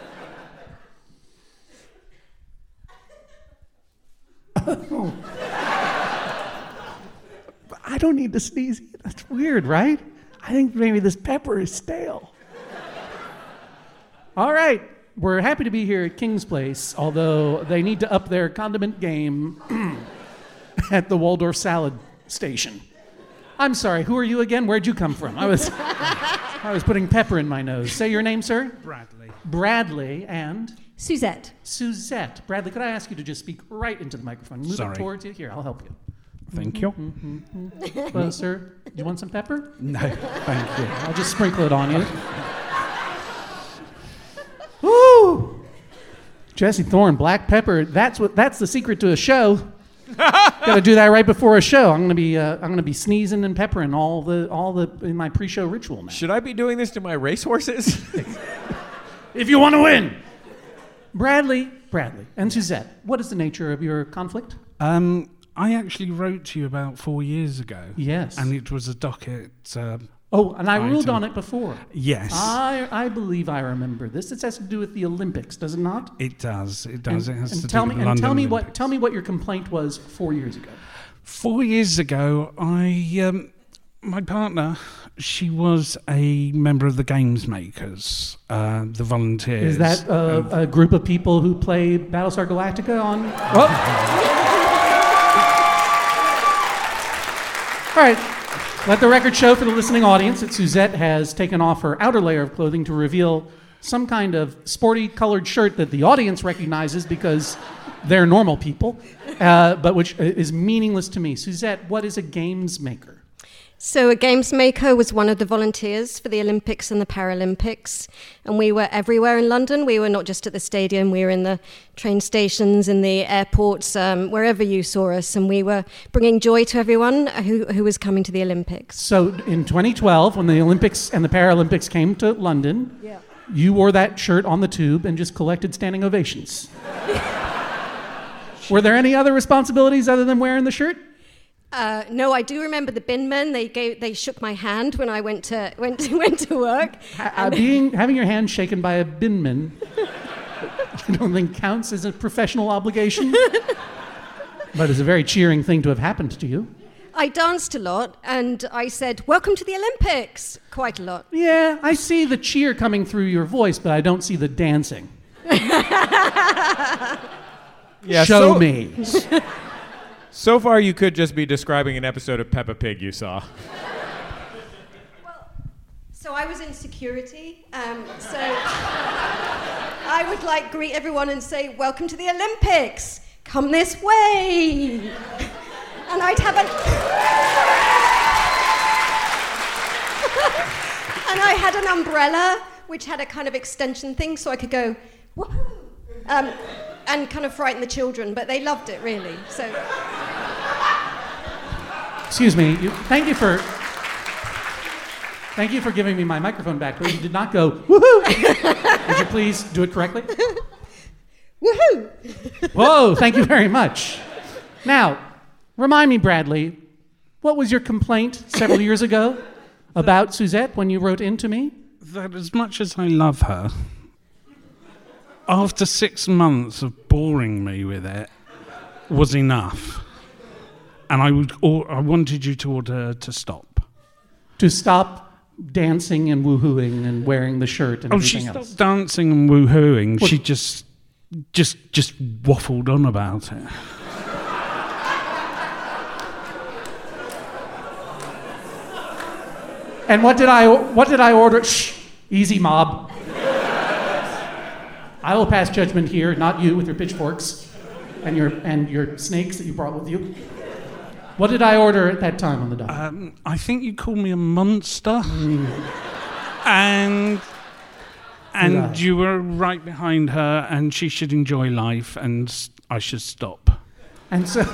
I don't need to sneeze. That's weird, right? I think maybe this pepper is stale. All right, we're happy to be here at King's Place, although they need to up their condiment game at the Waldorf Salad Station. I'm sorry, who are you again? Where'd you come from? I was putting pepper in my nose. Say your name, sir? Bradley. Bradley and? Suzette. Suzette. Bradley, could I ask you to just speak right into the microphone? Move Sorry. it towards you. Here, I'll help you. Thank you. Closer. Do you want some pepper? No, thank you. I'll just sprinkle it on you. Woo! Jesse Thorne, black pepper. That's the secret to a show. Got to do that right before a show. I'm gonna be sneezing and peppering all the in my pre-show ritual now. Should I be doing this to my racehorses? If you want to win. Bradley, and Suzette, what is the nature of your conflict? I actually wrote to you about 4 years ago. Yes. And it was a docket. And I ruled on it before. Yes. I believe I remember this. It has to do with the Olympics, does it not? It does. It has to do with the tell me Olympics. tell me what your complaint was 4 years ago. 4 years ago, my partner, she was a member of the Games Makers, the volunteers. Is that a group of people who play Battlestar Galactica on? All right. Let the record show for the listening audience that Suzette has taken off her outer layer of clothing to reveal some kind of sporty colored shirt that the audience recognizes because they're normal people, but which is meaningless to me. Suzette, what is a games maker? So a games maker was one of the volunteers for the Olympics and the Paralympics, and we were everywhere in London. We were not just at the stadium, we were in the train stations, in the airports, wherever you saw us, and we were bringing joy to everyone who was coming to the Olympics. So in 2012, when the Olympics and the Paralympics came to London, you wore that shirt on the tube and just collected standing ovations. Were there any other responsibilities other than wearing the shirt? No, I do remember the bin men. They shook my hand when I went to work. Having your hand shaken by a bin man, I don't think counts as a professional obligation, but it's a very cheering thing to have happened to you. I danced a lot, and I said, "Welcome to the Olympics," quite a lot. Yeah, I see the cheer coming through your voice, but I don't see the dancing. Show me. So far, you could just be describing an episode of Peppa Pig you saw. So I was in security, so I would greet everyone and say, "Welcome to the Olympics, come this way." And I'd have and I had an umbrella, which had a kind of extension thing, so I could go, "Woohoo!" And kind of frighten the children, but they loved it, really, so... Excuse me. Thank you for giving me my microphone back, but you did not go, "Woohoo!" Would you please do it correctly? Woohoo! Whoa, thank you very much. Now, remind me, Bradley, what was your complaint several years ago about Suzette when you wrote in to me? That as much as I love her, after 6 months of boring me with it was enough. And I wanted you to order to stop. To stop dancing and woohooing and wearing the shirt and everything else. She stopped dancing and woohooing. She just waffled on about it. And what did I order? Shh, easy, mob. I will pass judgment here, not you with your pitchforks and your snakes that you brought with you. What did I order at that time on the dock? I think you called me a monster. And you were right behind her, and she should enjoy life, and I should stop. And so...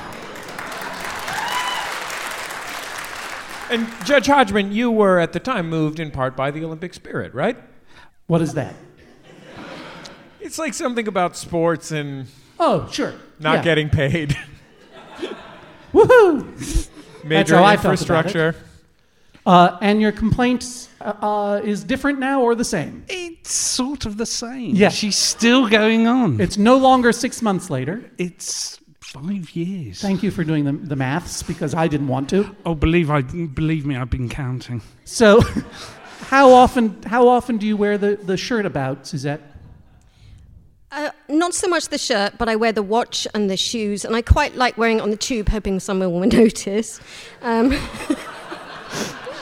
And Judge Hodgman, you were at the time moved in part by the Olympic spirit, right? What is that? It's like something about sports and... Oh, sure. Not getting paid. Woohoo! Major infrastructure. And your complaint is different now or the same? It's sort of the same. Yeah. She's still going on. It's no longer 6 months later. It's 5 years. Thank you for doing the maths, because I didn't want to. Oh, believe me, I've been counting. So, how often do you wear the shirt about, Suzette? Not so much the shirt, but I wear the watch and the shoes, and I quite like wearing it on the tube, hoping someone will notice.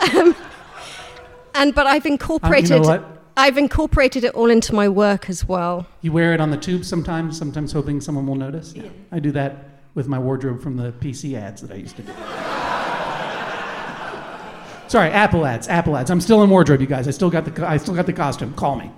But I've incorporated. You know what? I've incorporated it all into my work as well. You wear it on the tube sometimes hoping someone will notice. Yeah. I do that with my wardrobe from the PC ads that I used to do. Sorry, Apple ads. I'm still in wardrobe, you guys. I still got the costume. Call me.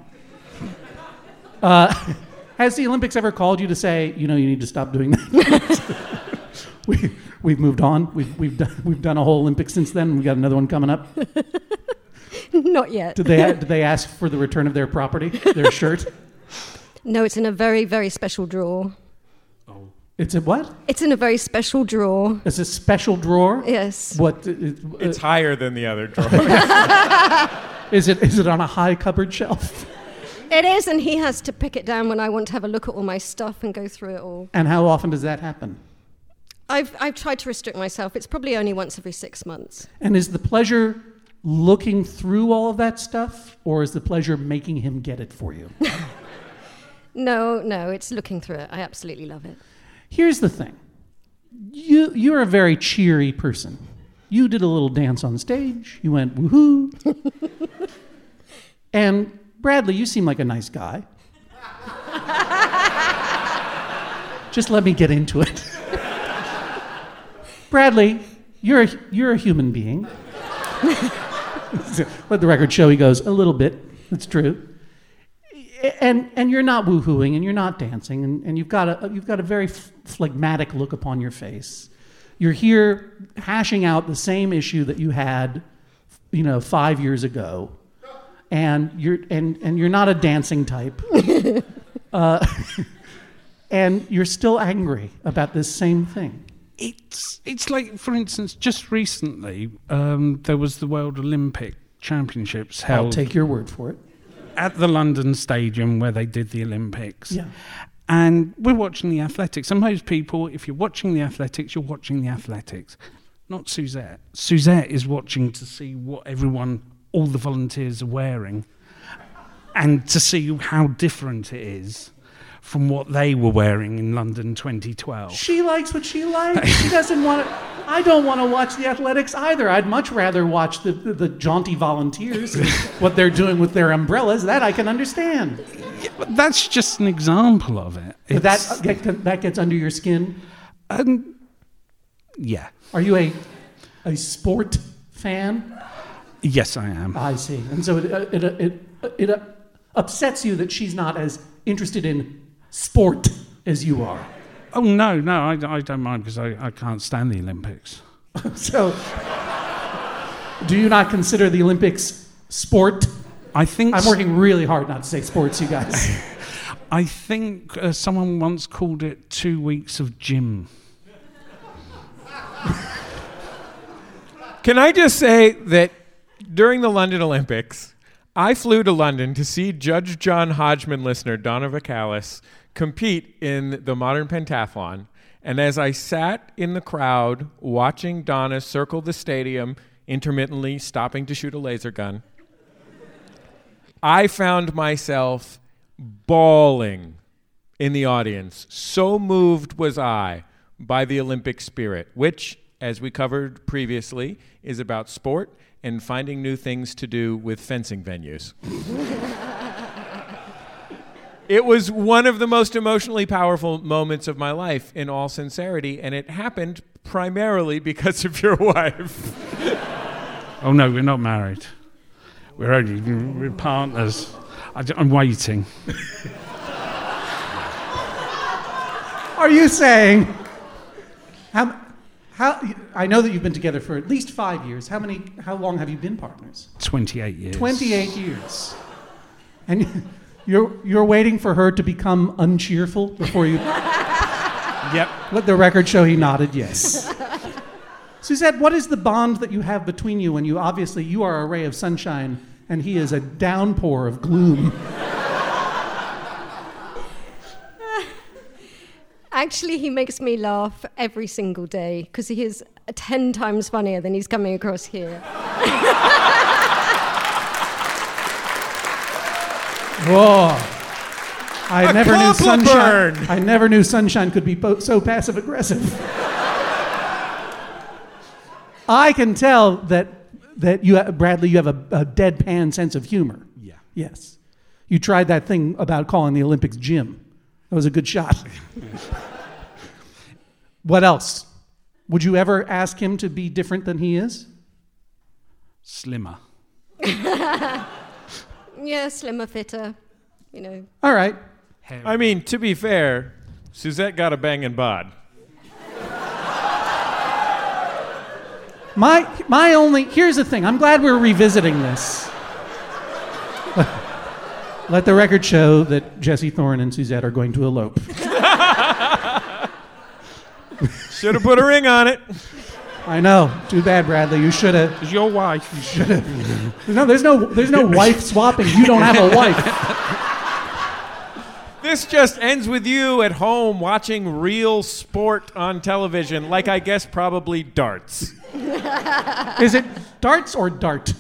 Has the Olympics ever called you to say, you need to stop doing that? We've moved on. We've done a whole Olympics since then. We got another one coming up. Not yet. Did they ask for the return of their property, their shirt? No, it's in a very, very special drawer. Oh. It's a what? It's in a very special drawer. It's a special drawer? Yes. What? It's higher than the other drawer. Is it on a high cupboard shelf? It is, and he has to pick it down when I want to have a look at all my stuff and go through it all. And how often does that happen? I've tried to restrict myself. It's probably only once every 6 months. And is the pleasure looking through all of that stuff, or is the pleasure making him get it for you? No, it's looking through it. I absolutely love it. Here's the thing. You're a very cheery person. You did a little dance on stage. You went woohoo. And Bradley, you seem like a nice guy. Just let me get into it. Bradley, you're a human being. Let the record show he goes, a little bit. That's true. And you're not woohooing and you're not dancing and you've got a very phlegmatic look upon your face. You're here hashing out the same issue that you had, 5 years ago, and you're not a dancing type, and you're still angry about this same thing. It's like, for instance, just recently there was the World Olympic Championships held. I'll take your word for it. At the London Stadium where they did the Olympics. Yeah. And we're watching the athletics. And most people, if you're watching the athletics, you're watching the athletics. Not Suzette. Suzette is watching to see what all the volunteers are wearing, and to see how different it is from what they were wearing in London 2012. She likes what she likes. She doesn't want to. I don't want to watch the athletics either. I'd much rather watch the jaunty volunteers and what they're doing with their umbrellas. That I can understand. Yeah, but that's just an example of it. But that gets under your skin? Yeah. Are you a sport fan? Yes, I am. I see. And so it upsets you that she's not as interested in sport as you are. Oh, no, I don't mind because I can't stand the Olympics. So, do you not consider the Olympics sport? I think... I'm working really hard not to say sports, you guys. I think someone once called it 2 weeks of gym. Can I just say that during the London Olympics, I flew to London to see Judge John Hodgman listener Donna Vacalis compete in the modern pentathlon. And as I sat in the crowd watching Donna circle the stadium, intermittently stopping to shoot a laser gun, I found myself bawling in the audience. So moved was I by the Olympic spirit, which, as we covered previously, is about sport and finding new things to do with fencing venues. It was one of the most emotionally powerful moments of my life, in all sincerity, and it happened primarily because of your wife. Oh, no, we're not married. We're partners. I'm waiting. Are you saying... How, I know that you've been together for at least 5 years. How long have you been partners? 28 years. 28 years. And you're waiting for her to become uncheerful before you... Yep. Let the record show he nodded yes. Suzette, what is the bond that you have between you when you are a ray of sunshine and he is a downpour of gloom? Actually, he makes me laugh every single day because he is 10 times funnier than he's coming across here. Whoa. I never knew sunshine could be so passive aggressive. I can tell that that Bradley, you have a deadpan sense of humor. Yeah. Yes. You tried that thing about calling the Olympics Jim. That was a good shot. What else? Would you ever ask him to be different than he is? Slimmer. Yeah, slimmer, fitter, you know. All right. I mean, to be fair, Suzette got a banging bod. Here's the thing. I'm glad we're revisiting this. Let the record show that Jesse Thorne and Suzette are going to elope. Should have put a ring on it. I know. Too bad, Bradley. You should have. It's your wife. You should have. No, there's no wife swapping. You don't have a wife. This just ends with you at home watching real sport on television, like I guess probably darts. Is it darts or dart?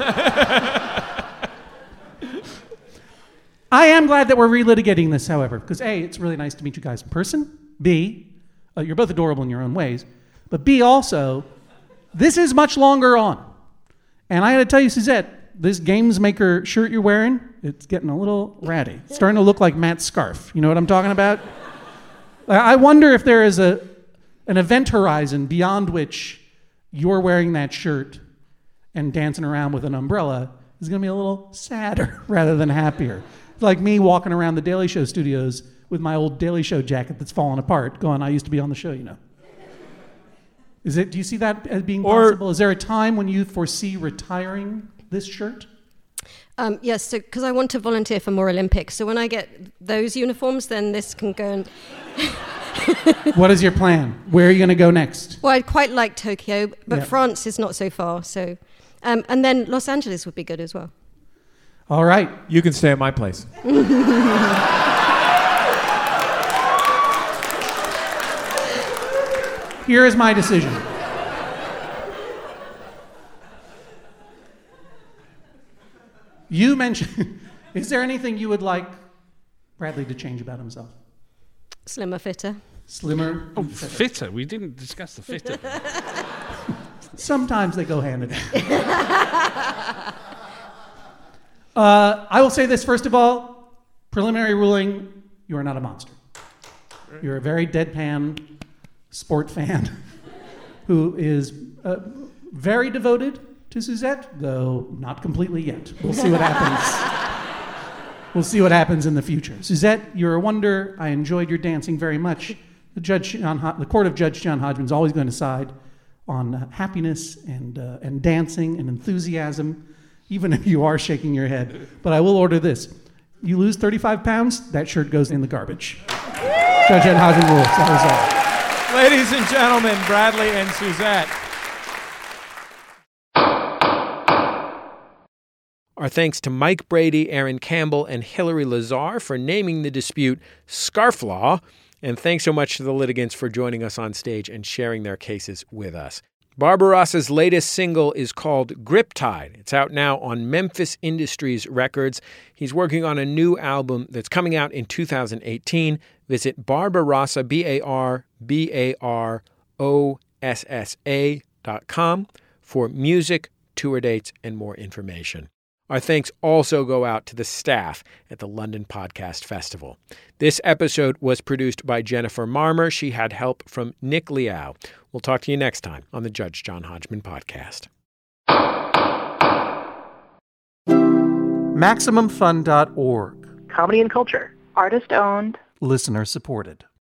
I am glad that we're relitigating this, however, because A, it's really nice to meet you guys in person. B, you're both adorable in your own ways. But B, also, this is much longer on. And I got to tell you, Suzette, this Games Maker shirt you're wearing, it's getting a little ratty. It's starting to look like Matt's scarf. You know what I'm talking about? I wonder if there is an event horizon beyond which you're wearing that shirt and dancing around with an umbrella is going to be a little sadder rather than happier. It's like me walking around the Daily Show studios with my old Daily Show jacket that's fallen apart, going, I used to be on the show, you know. Do you see that as being possible? Is there a time when you foresee retiring this shirt? Yes, so because I want to volunteer for more Olympics. So when I get those uniforms, then this can go and... What is your plan? Where are you going to go next? Well, I'd quite like Tokyo, but Yeah. France is not so far. So, and then Los Angeles would be good as well. All right. You can stay at my place. Here is my decision. You mentioned, is there anything you would like Bradley to change about himself? Slimmer, fitter. Slimmer? Oh, fitter. We didn't discuss the fitter. Sometimes they go hand in hand. I will say this, first of all, preliminary ruling, you are not a monster. You're a very deadpan sport fan who is very devoted to Suzette, though not completely yet. We'll see what happens. We'll see what happens in the future. Suzette, you're a wonder. I enjoyed your dancing very much. The court of Judge John Hodgman is always going to side on happiness and dancing and enthusiasm, even if you are shaking your head. But I will order this. You lose 35 pounds, that shirt goes in the garbage. Judge John Hodgman rules. That was all. Ladies and gentlemen, Bradley and Suzette. Our thanks to Mike Brady, Aaron Campbell, and Hillary Lazar for naming the dispute Scarflaw. And thanks so much to the litigants for joining us on stage and sharing their cases with us. Barbarossa's latest single is called Griptide. It's out now on Memphis Industries Records. He's working on a new album that's coming out in 2018. Visit Barbarossa, BARBAROSSA.com for music, tour dates, and more information. Our thanks also go out to the staff at the London Podcast Festival. This episode was produced by Jennifer Marmer. She had help from Nick Liao. We'll talk to you next time on the Judge John Hodgman Podcast. MaximumFun.org. Comedy and culture. Artist owned. Listener supported.